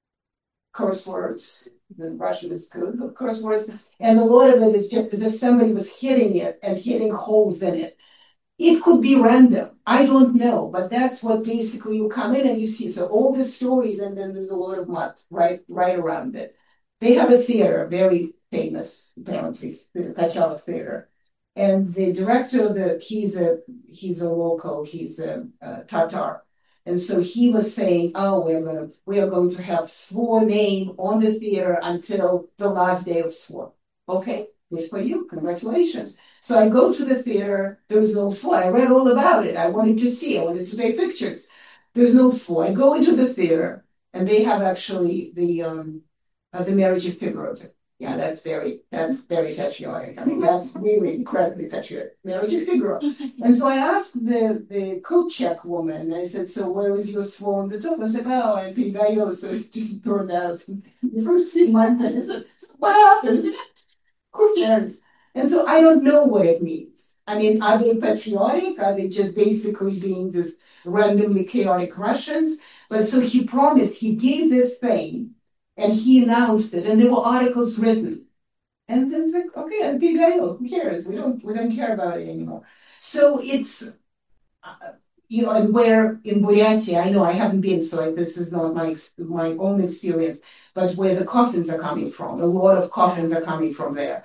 curse words. The Russian is good, but curse words. And a lot of it is just as if somebody was hitting it and hitting holes in it. It could be random. I don't know. But that's what basically you come in and you see. So all the stories, and then there's a lot of mud right, right around it. They have a theater, very famous, apparently, the Kachalov Theater. And the director of the, he's a, he's a local, he's a, a Tatar. And so he was saying, oh, we're going to we are going to have Swor name on the theater until the last day of Swor. Okay, good for you. Congratulations. So I go to the theater. There's no Swor. I read all about it. I wanted to see. I wanted to take pictures. There's no Swor. I go into the theater, and they have actually the um, uh, the marriage of Figaro. Yeah, that's very, that's very patriotic. I mean, that's really incredibly patriotic. Marriage of Figaro. And so I asked the, the coat check woman, I said, so where was your Swor on the top? I was like, oh, I think I know, so it just burned out. The first thing my friend, I said, so what happened? Who cares? And so I don't know what it means. I mean, are they patriotic? Are they just basically being this randomly chaotic Russians? But so he promised, he gave this thing, and he announced it, and there were articles written. And then it's like, okay, and Pigayo, who cares? We don't, we don't care about it anymore. So it's, uh, you know, and where in Buryatia, I know I haven't been, so I, this is not my my own experience, but where the coffins are coming from, a lot of coffins are coming from there.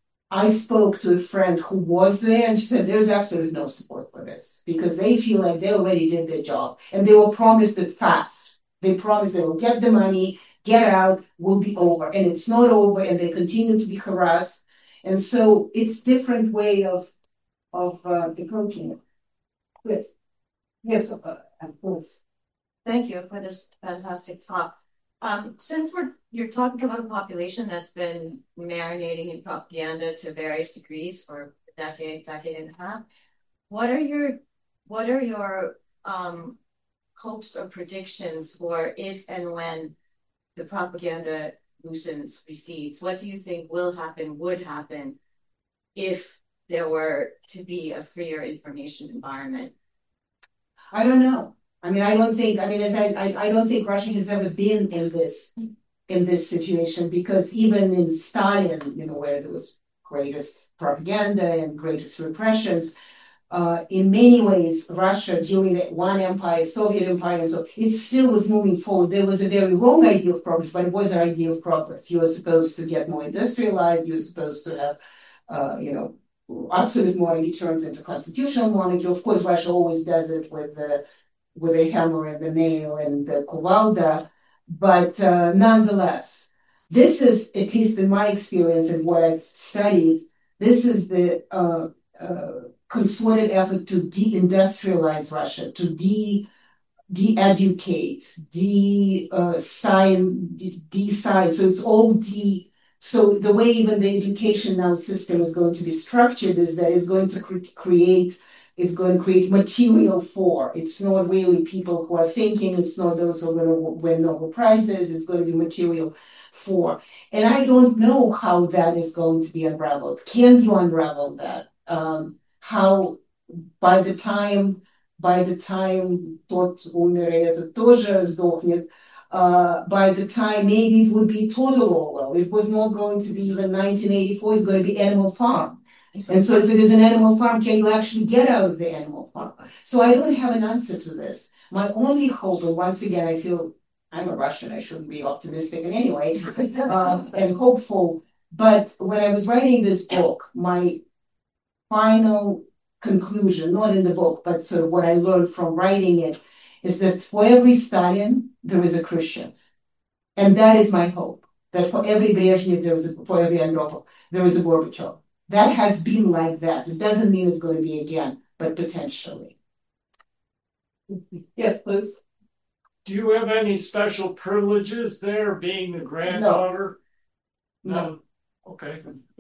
I spoke to a friend who was there, and she said there's absolutely no support for this because they feel like they already did their job, and they were promised it fast. They promised they will get the money, get out, will be over. And it's not over, and they continue to be harassed. And so it's different way of of uh, approaching it. Yes, yes, uh, of course. Thank you for this fantastic talk. Um, since we're you're talking about a population that's been marinating in propaganda to various degrees for a decade, decade and a half, what are your what are your um, hopes or predictions for if and when the propaganda loosens, recedes? What do you think will happen, would happen, if there were to be a freer information environment? I don't know. I mean, I don't think. I mean, as I, I, I don't think Russia has ever been in this in this situation because even in Stalin, you know, where there was greatest propaganda and greatest repressions, uh, in many ways, Russia during the one empire, Soviet empire, and so it still was moving forward. There was a very wrong idea of progress, but it was an idea of progress. You were supposed to get more industrialized. You were supposed to have, uh, you know, absolute monarchy turns into constitutional monarchy. Of course, Russia always does it with the with a hammer and the nail and the kuvalda, but uh, nonetheless, this is, at least in my experience and what I've studied, this is the uh, uh, concerted effort to de-industrialize Russia, to de de-educate, de-sign, de-sign. So it's all de. So the way even the education now system is going to be structured is that it's going to cre- create, it's going to create material for. It's not really people who are thinking. It's not those who are going to win Nobel Prizes. It's going to be material for. And I don't know how that is going to be unraveled. Can you unravel that? Um, how by the time by the time тот умер, и этот тоже сдохнет, uh, by the time maybe it would be total Orwell. It was not going to be even nineteen eighty-four, it's going to be Animal Farm. And so if it is an Animal Farm, can you actually get out of the Animal Farm? So I don't have an answer to this. My only hope, and once again, I feel I'm a Russian, I shouldn't be optimistic in any way, uh, and hopeful. But when I was writing this book, my final conclusion, not in the book, but sort of what I learned from writing it, is that for every Stalin, there is a Khrushchev. And that is my hope, that for every Brezhnev, there is a, for every Andropov, there is a Gorbachev. That has been like that. It doesn't mean it's going to be again, but potentially. Yes, please. Do you have any special privileges there, being the granddaughter? No. no. Okay.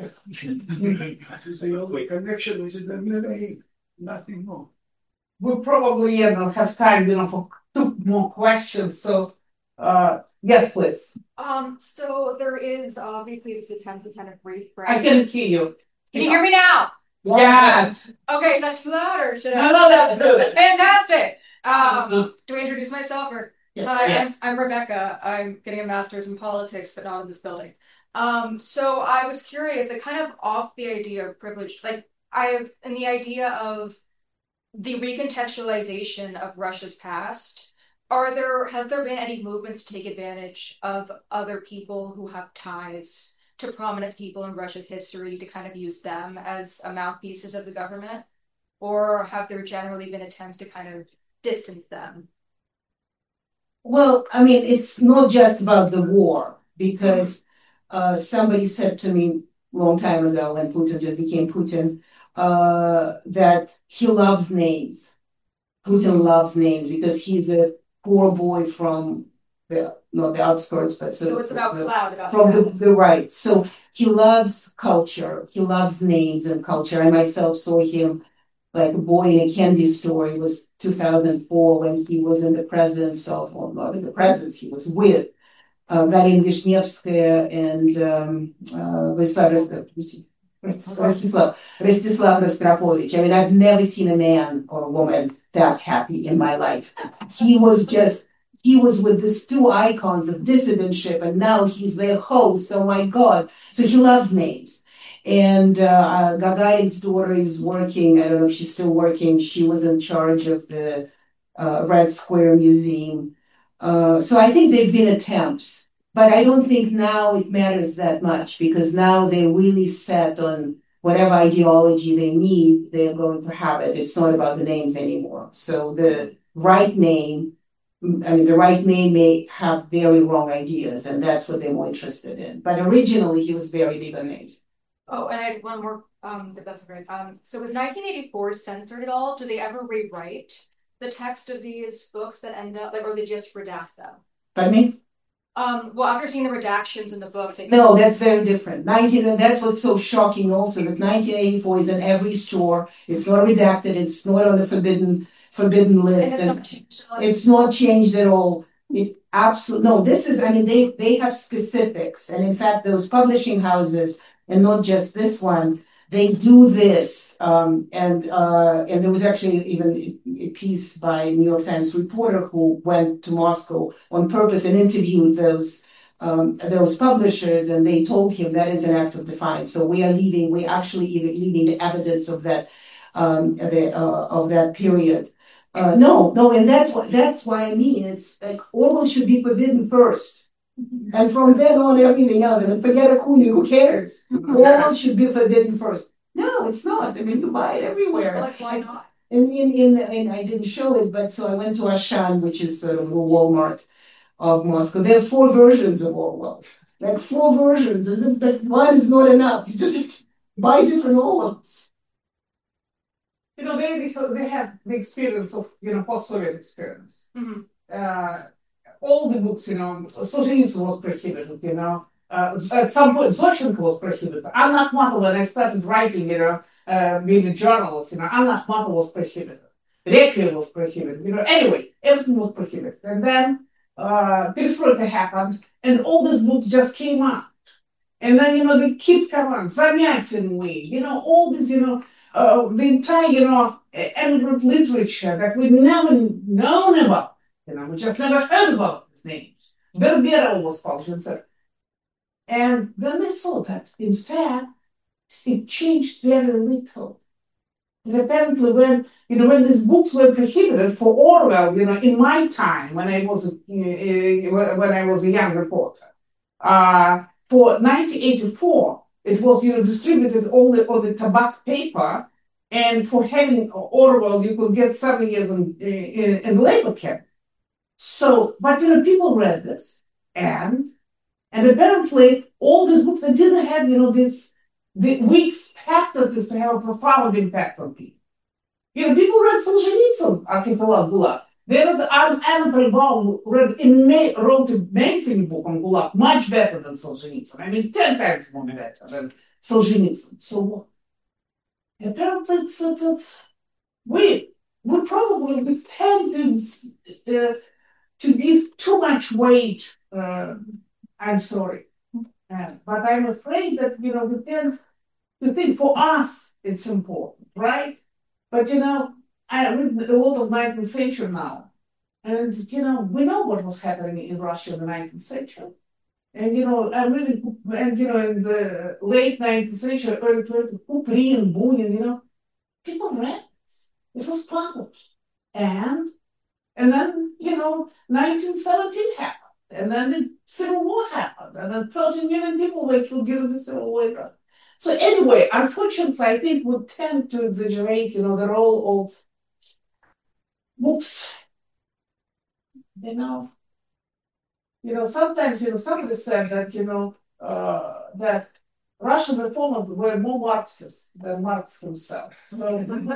So your connection is nothing more. We probably you know, have time, you know, for two more questions. So, uh, yes, please. Um. So there is obviously this attempt to kind of reframe. I can hear you. Can you hear me now? Yes. Okay, is that too loud or should I? No, no, that's good. Fantastic. Um. Do I introduce myself or? Yes. Hi, yes. I'm, I'm Rebecca. I'm getting a master's in politics, but not in this building. Um, so I was curious, like kind of off the idea of privilege, like I have, and the idea of the recontextualization of Russia's past, are there, have there been any movements to take advantage of other people who have ties to prominent people in Russia's history to kind of use them as a mouthpieces of the government? Or have there generally been attempts to kind of distance them? Well, I mean, it's not just about the war, because Uh, somebody said to me a long time ago when Putin just became Putin, uh, that he loves names. Putin loves names because he's a poor boy from the, not the outskirts, but sort so of it's about the, cloud, about from the, the right. So he loves culture. He loves names and culture. I myself saw him like a boy in a candy store. It was two thousand four when he was in the presence of, or not in the presence, he was with Uh, Galina Vishnevskaya and um, uh, Rostislav, Rostislav Rostropovich. I mean, I've never seen a man or a woman that happy in my life. He was just, he was with these two icons of dissidentship, and now he's their host. Oh my God. So he loves names. And uh, Gagarin's daughter is working, I don't know if she's still working, she was in charge of the uh, Red Square Museum. Uh, so I think they've been attempts, but I don't think now it matters that much because now they're really set on whatever ideology they need, they're going to have it. It's not about the names anymore. So the right name, I mean, the right name may have very wrong ideas, and that's what they're more interested in. But originally, he was very big on names. Oh, and I had one more, um, if that's great. Um, so was nineteen eighty-four censored at all? Do they ever rewrite the text of these books that end up, like, or they just redact them? Pardon me? Um, well, after seeing the redactions in the book, they no, that's very different. nineteen, and that's what's so shocking. Also, that nineteen eighty-four is in every store. It's not redacted. It's not on the forbidden forbidden list, and, and not changed, like, it's not changed at all. It absolutely no. This is. I mean, they they have specifics, and in fact, those publishing houses, and not just this one. They do this, um, and uh, and there was actually even a piece by a New York Times reporter who went to Moscow on purpose and interviewed those um, those publishers, and they told him that is an act of defiance. So we are leaving. We actually even leaving the evidence of that um, the, uh, of that period. Uh, no, no, and that's what that's why I mean. It's like Orwell should be forbidden first. And from then on, everything else, and forget Akunin, who cares? Orwell should be forbidden first. No, it's not. I mean, you buy it everywhere. Like, why not? In, in, in, in, I didn't show it, but so I went to Ashan, which is sort of the Walmart of Moscow. There are four versions of Orwell. Like four versions. But one is not enough. You just buy different Orwells. you know, they they have the experience of, you know, post-Soviet experience. Mm-hmm. Uh, all the books, you know, Solzhenitsyn was prohibited, you know. Uh, at some point, Zoshenko was prohibited. Anna Akhmatova, when I started writing, you know, uh, being a journalist, you know, Anna Akhmatova was prohibited. Requiem was prohibited, you know. Anyway, everything was prohibited. And then uh, Perestroika happened, and all these books just came out. And then, you know, they keep coming, Zamyatin way, you know, all this, you know, uh, the entire, you know, emigrant literature that we've never known about, you know, we just never heard about these names. Berbera was published, et cetera. And then they saw that, in fact, it changed very little. And apparently, when you know, when these books were prohibited for Orwell, you know, in my time when I was a, uh, when I was a young reporter, uh, for nineteen eighty-four, it was, you know, distributed only on the tobacco paper, and for having Orwell, you could get seven years in, in, in labor camp. So, but you know, people read this, and and apparently all these books, they didn't have, you know, this. The, we expected this to have a profound impact on people. You know, people read Solzhenitsyn, Archipelago Gulag. They read Anna Pribal read ima- wrote an amazing book on Gulag, much better than Solzhenitsyn. I mean, ten times more better than Solzhenitsyn. So what? Apparently, it's, it's, it's we we probably we tend to uh, to give too much weight. Uh, I'm sorry. Uh, but I'm afraid that, you know, we tend to think for us it's important, right? But, you know, I read a lot of nineteenth century now. And, you know, we know what was happening in Russia in the nineteenth century. And, you know, I'm reading, and, you know, in the late nineteenth century, early twentieth, Kuprin, Bunin, you know, people read this. It was published. And, and then, you know, nineteen seventeen happened. And then the Civil War happened, and then thirteen million people were killed during the Civil War. So anyway, unfortunately, I think we tend to exaggerate, you know, the role of books. You know, you know, sometimes, you know, somebody said that, you know, uh, that Russian reformers were more Marxists than Marx himself. So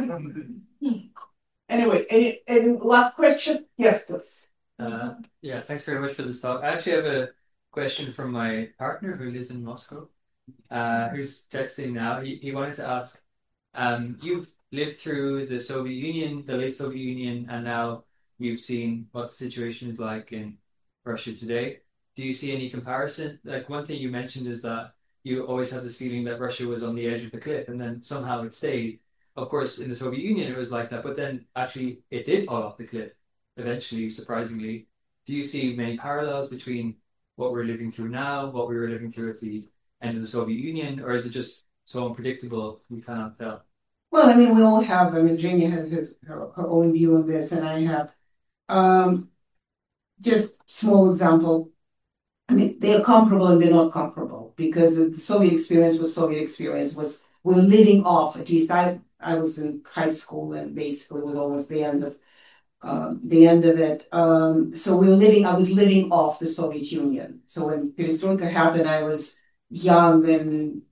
anyway, any, any last question? Yes, please. Uh, yeah, thanks very much for this talk. I actually have a question from my partner who lives in Moscow, uh, who's texting now. He, he wanted to ask, um, you've lived through the Soviet Union, the late Soviet Union, and now you've seen what the situation is like in Russia today. Do you see any comparison? Like, one thing you mentioned is that you always had this feeling that Russia was on the edge of the cliff, and then somehow it stayed. Of course, in the Soviet Union, it was like that, but then actually it did fall off the cliff. Eventually, surprisingly. Do you see many parallels between what we're living through now, what we were living through at the end of the Soviet Union, or is it just so unpredictable we cannot tell? Well, I mean, we all have, I mean, Jane has his, her, her own view on this, and I have. Um, just small example. I mean, they are comparable and they're not comparable, because the Soviet experience was Soviet experience, was we're living off, at least I, I was in high school and basically it was almost the end of Um, the end of it. Um, so we were living, I was living off the Soviet Union. So when Perestroika happened, I was young, and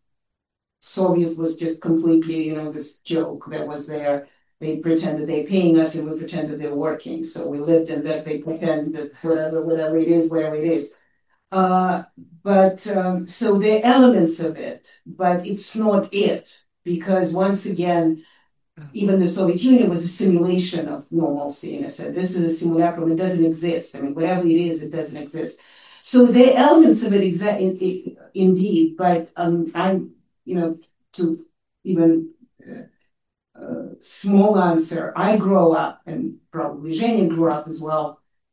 Soviet was just completely, you know, this joke that was there. They pretended they're paying us and we pretended they're working. So we lived in that, they pretend that whatever, whatever it is, whatever it is. Uh, but, um, so there are elements of it, but it's not it, because once again, even the Soviet Union was a simulation of normalcy. And I said, this is a simulacrum. It doesn't exist. I mean, whatever it is, it doesn't exist. So there are elements of it, exa- in, in, indeed. But um, I'm, you know, to even uh, uh, small answer, I grew up, and probably Zhenya grew up as well.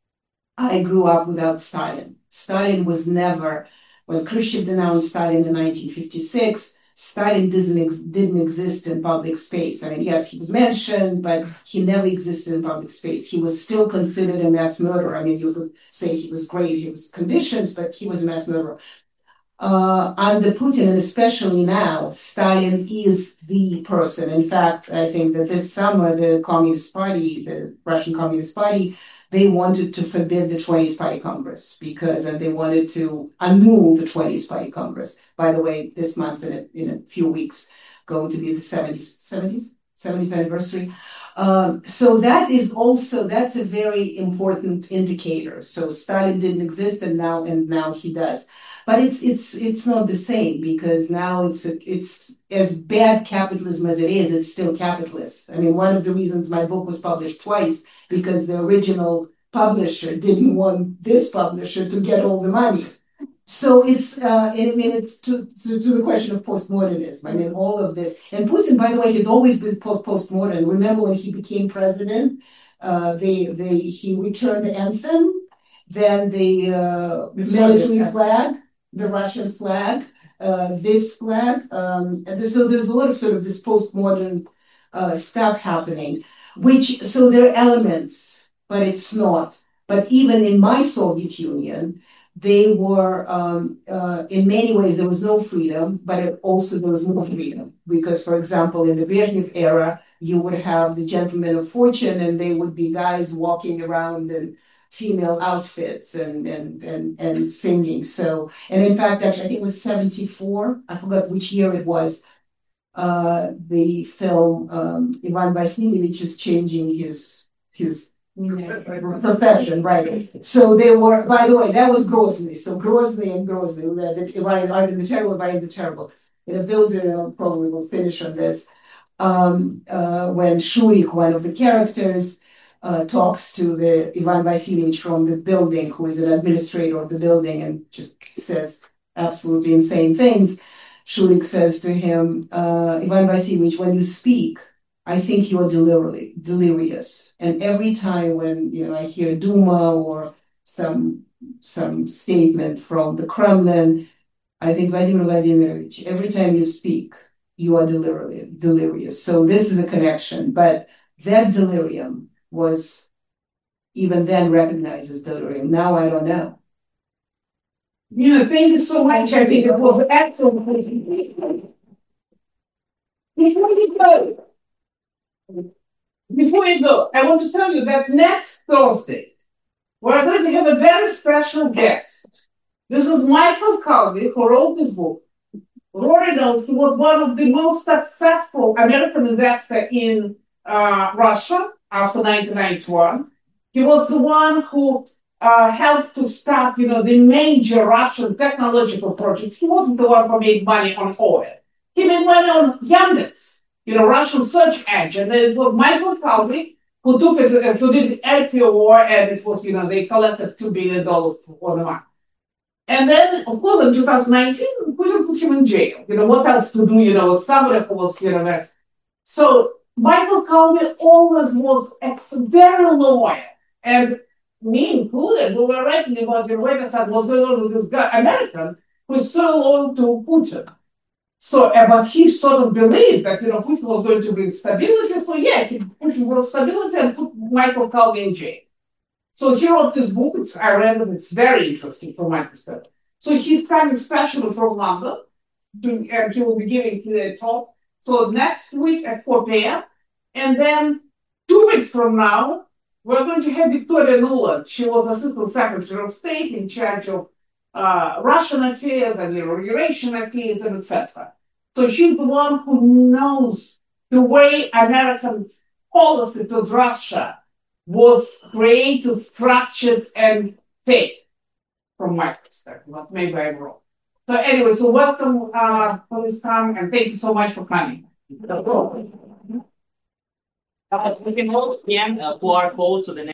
I grew up without Stalin. Stalin was never, when Khrushchev denounced Stalin in nineteen fifty-six, Stalin didn't, ex- didn't exist in public space. I mean, yes, he was mentioned, but he never existed in public space. He was still considered a mass murderer. I mean, you could say he was great, he was conditioned, but he was a mass murderer. Uh, under Putin, and especially now, Stalin is the person. In fact, I think that this summer, the Communist Party, the Russian Communist Party, they wanted to forbid the twentieth Party Congress, because and they wanted to annul the twentieth Party Congress. By the way, this month, in a, in a few weeks, going to be the seventieth, seventieth, seventieth anniversary. Um, so that is also, that's a very important indicator. So Stalin didn't exist and now, and now he does. But it's, it's, it's not the same because now it's, a, it's as bad capitalism as it is, it's still capitalist. I mean, one of the reasons my book was published twice because the original publisher didn't want this publisher to get all the money. So it's, uh, I mean, it's to, to, to the question of postmodernism. I mean, all of this. And Putin, by the way, has always been post postmodern. Remember when he became president, uh, they, they, he returned the anthem, then the uh, military flag, the Russian flag, uh, this flag. Um, and so there's a lot of sort of this postmodern uh, stuff happening, which, so there are elements, but it's not. But even in my Soviet Union, they were, um, uh, in many ways, there was no freedom, but it also there was more freedom. Because, for example, in the Brezhnev era, you would have the gentlemen of fortune, and they would be guys walking around in female outfits and, and, and, and singing. So, and in fact, actually, I think it was seventy-four, I forgot which year it was, uh, the film um, Ivan Vasilievich is changing his, his profession, right? So they were, by the way, that was Grozny. So Grozny and Grozny, the Ivan the Terrible, Ivan the Terrible. And if those are, probably will finish on this. Um, uh, when Shurik, one of the characters, uh, talks to the Ivan Vasilievich from the building, who is an administrator of the building, and just says absolutely insane things. Shurik says to him, uh, Ivan Vasilievich, when you speak, I think you are deliri- delirious. And every time when you know I hear Duma or some some statement from the Kremlin, I think Vladimir Vladimirovich, every time you speak, you are delirious. delirious. So this is a connection. But that delirium was even then recognized as delirium. Now I don't know. Nina, thank you so much. I think it was an excellent presentation. Before you go, Before you go, I want to tell you that next Thursday, we're going to have a very special guest. This is Michael Calvi, who wrote this book. Rory knows he was one of the most successful American investors in uh, Russia after nineteen ninety-one. He was the one who uh, helped to start, you know, the major Russian technological projects. He wasn't the one who made money on oil. He made money on Yandex, you know, Russian search engine. And it was Michael Calvi who took it, who did the L P O, and it was, you know, they collected two billion dollars for the money. And then, of course, in two thousand nineteen, Putin put him in jail. You know, what else to do, you know, with somebody who was, you know, there. So Michael Calvi always was ex- very loyal. And me included, we were writing about the way that was going on with this guy, American, who is so loyal to Putin. So, uh, but he sort of believed that, you know, Putin was going to bring stability. So, yeah, he, Putin brought stability and put Michael Calvi in jail. So he wrote this book. It's, I read it. It's very interesting from my perspective. So he's coming specially from London, to, and he will be giving the talk. So next week at four p.m. And then two weeks from now, we're going to have Victoria Nuland. She was Assistant Secretary of State in charge of uh, Russian affairs and Eurasian affairs and et cetera. So she's the one who knows the way American policy towards Russia was created, structured, and fake, from my perspective. But maybe I'm wrong. So anyway, so welcome uh, for this time, and thank you so much for coming. Uh, we can also scan a Q R code to the next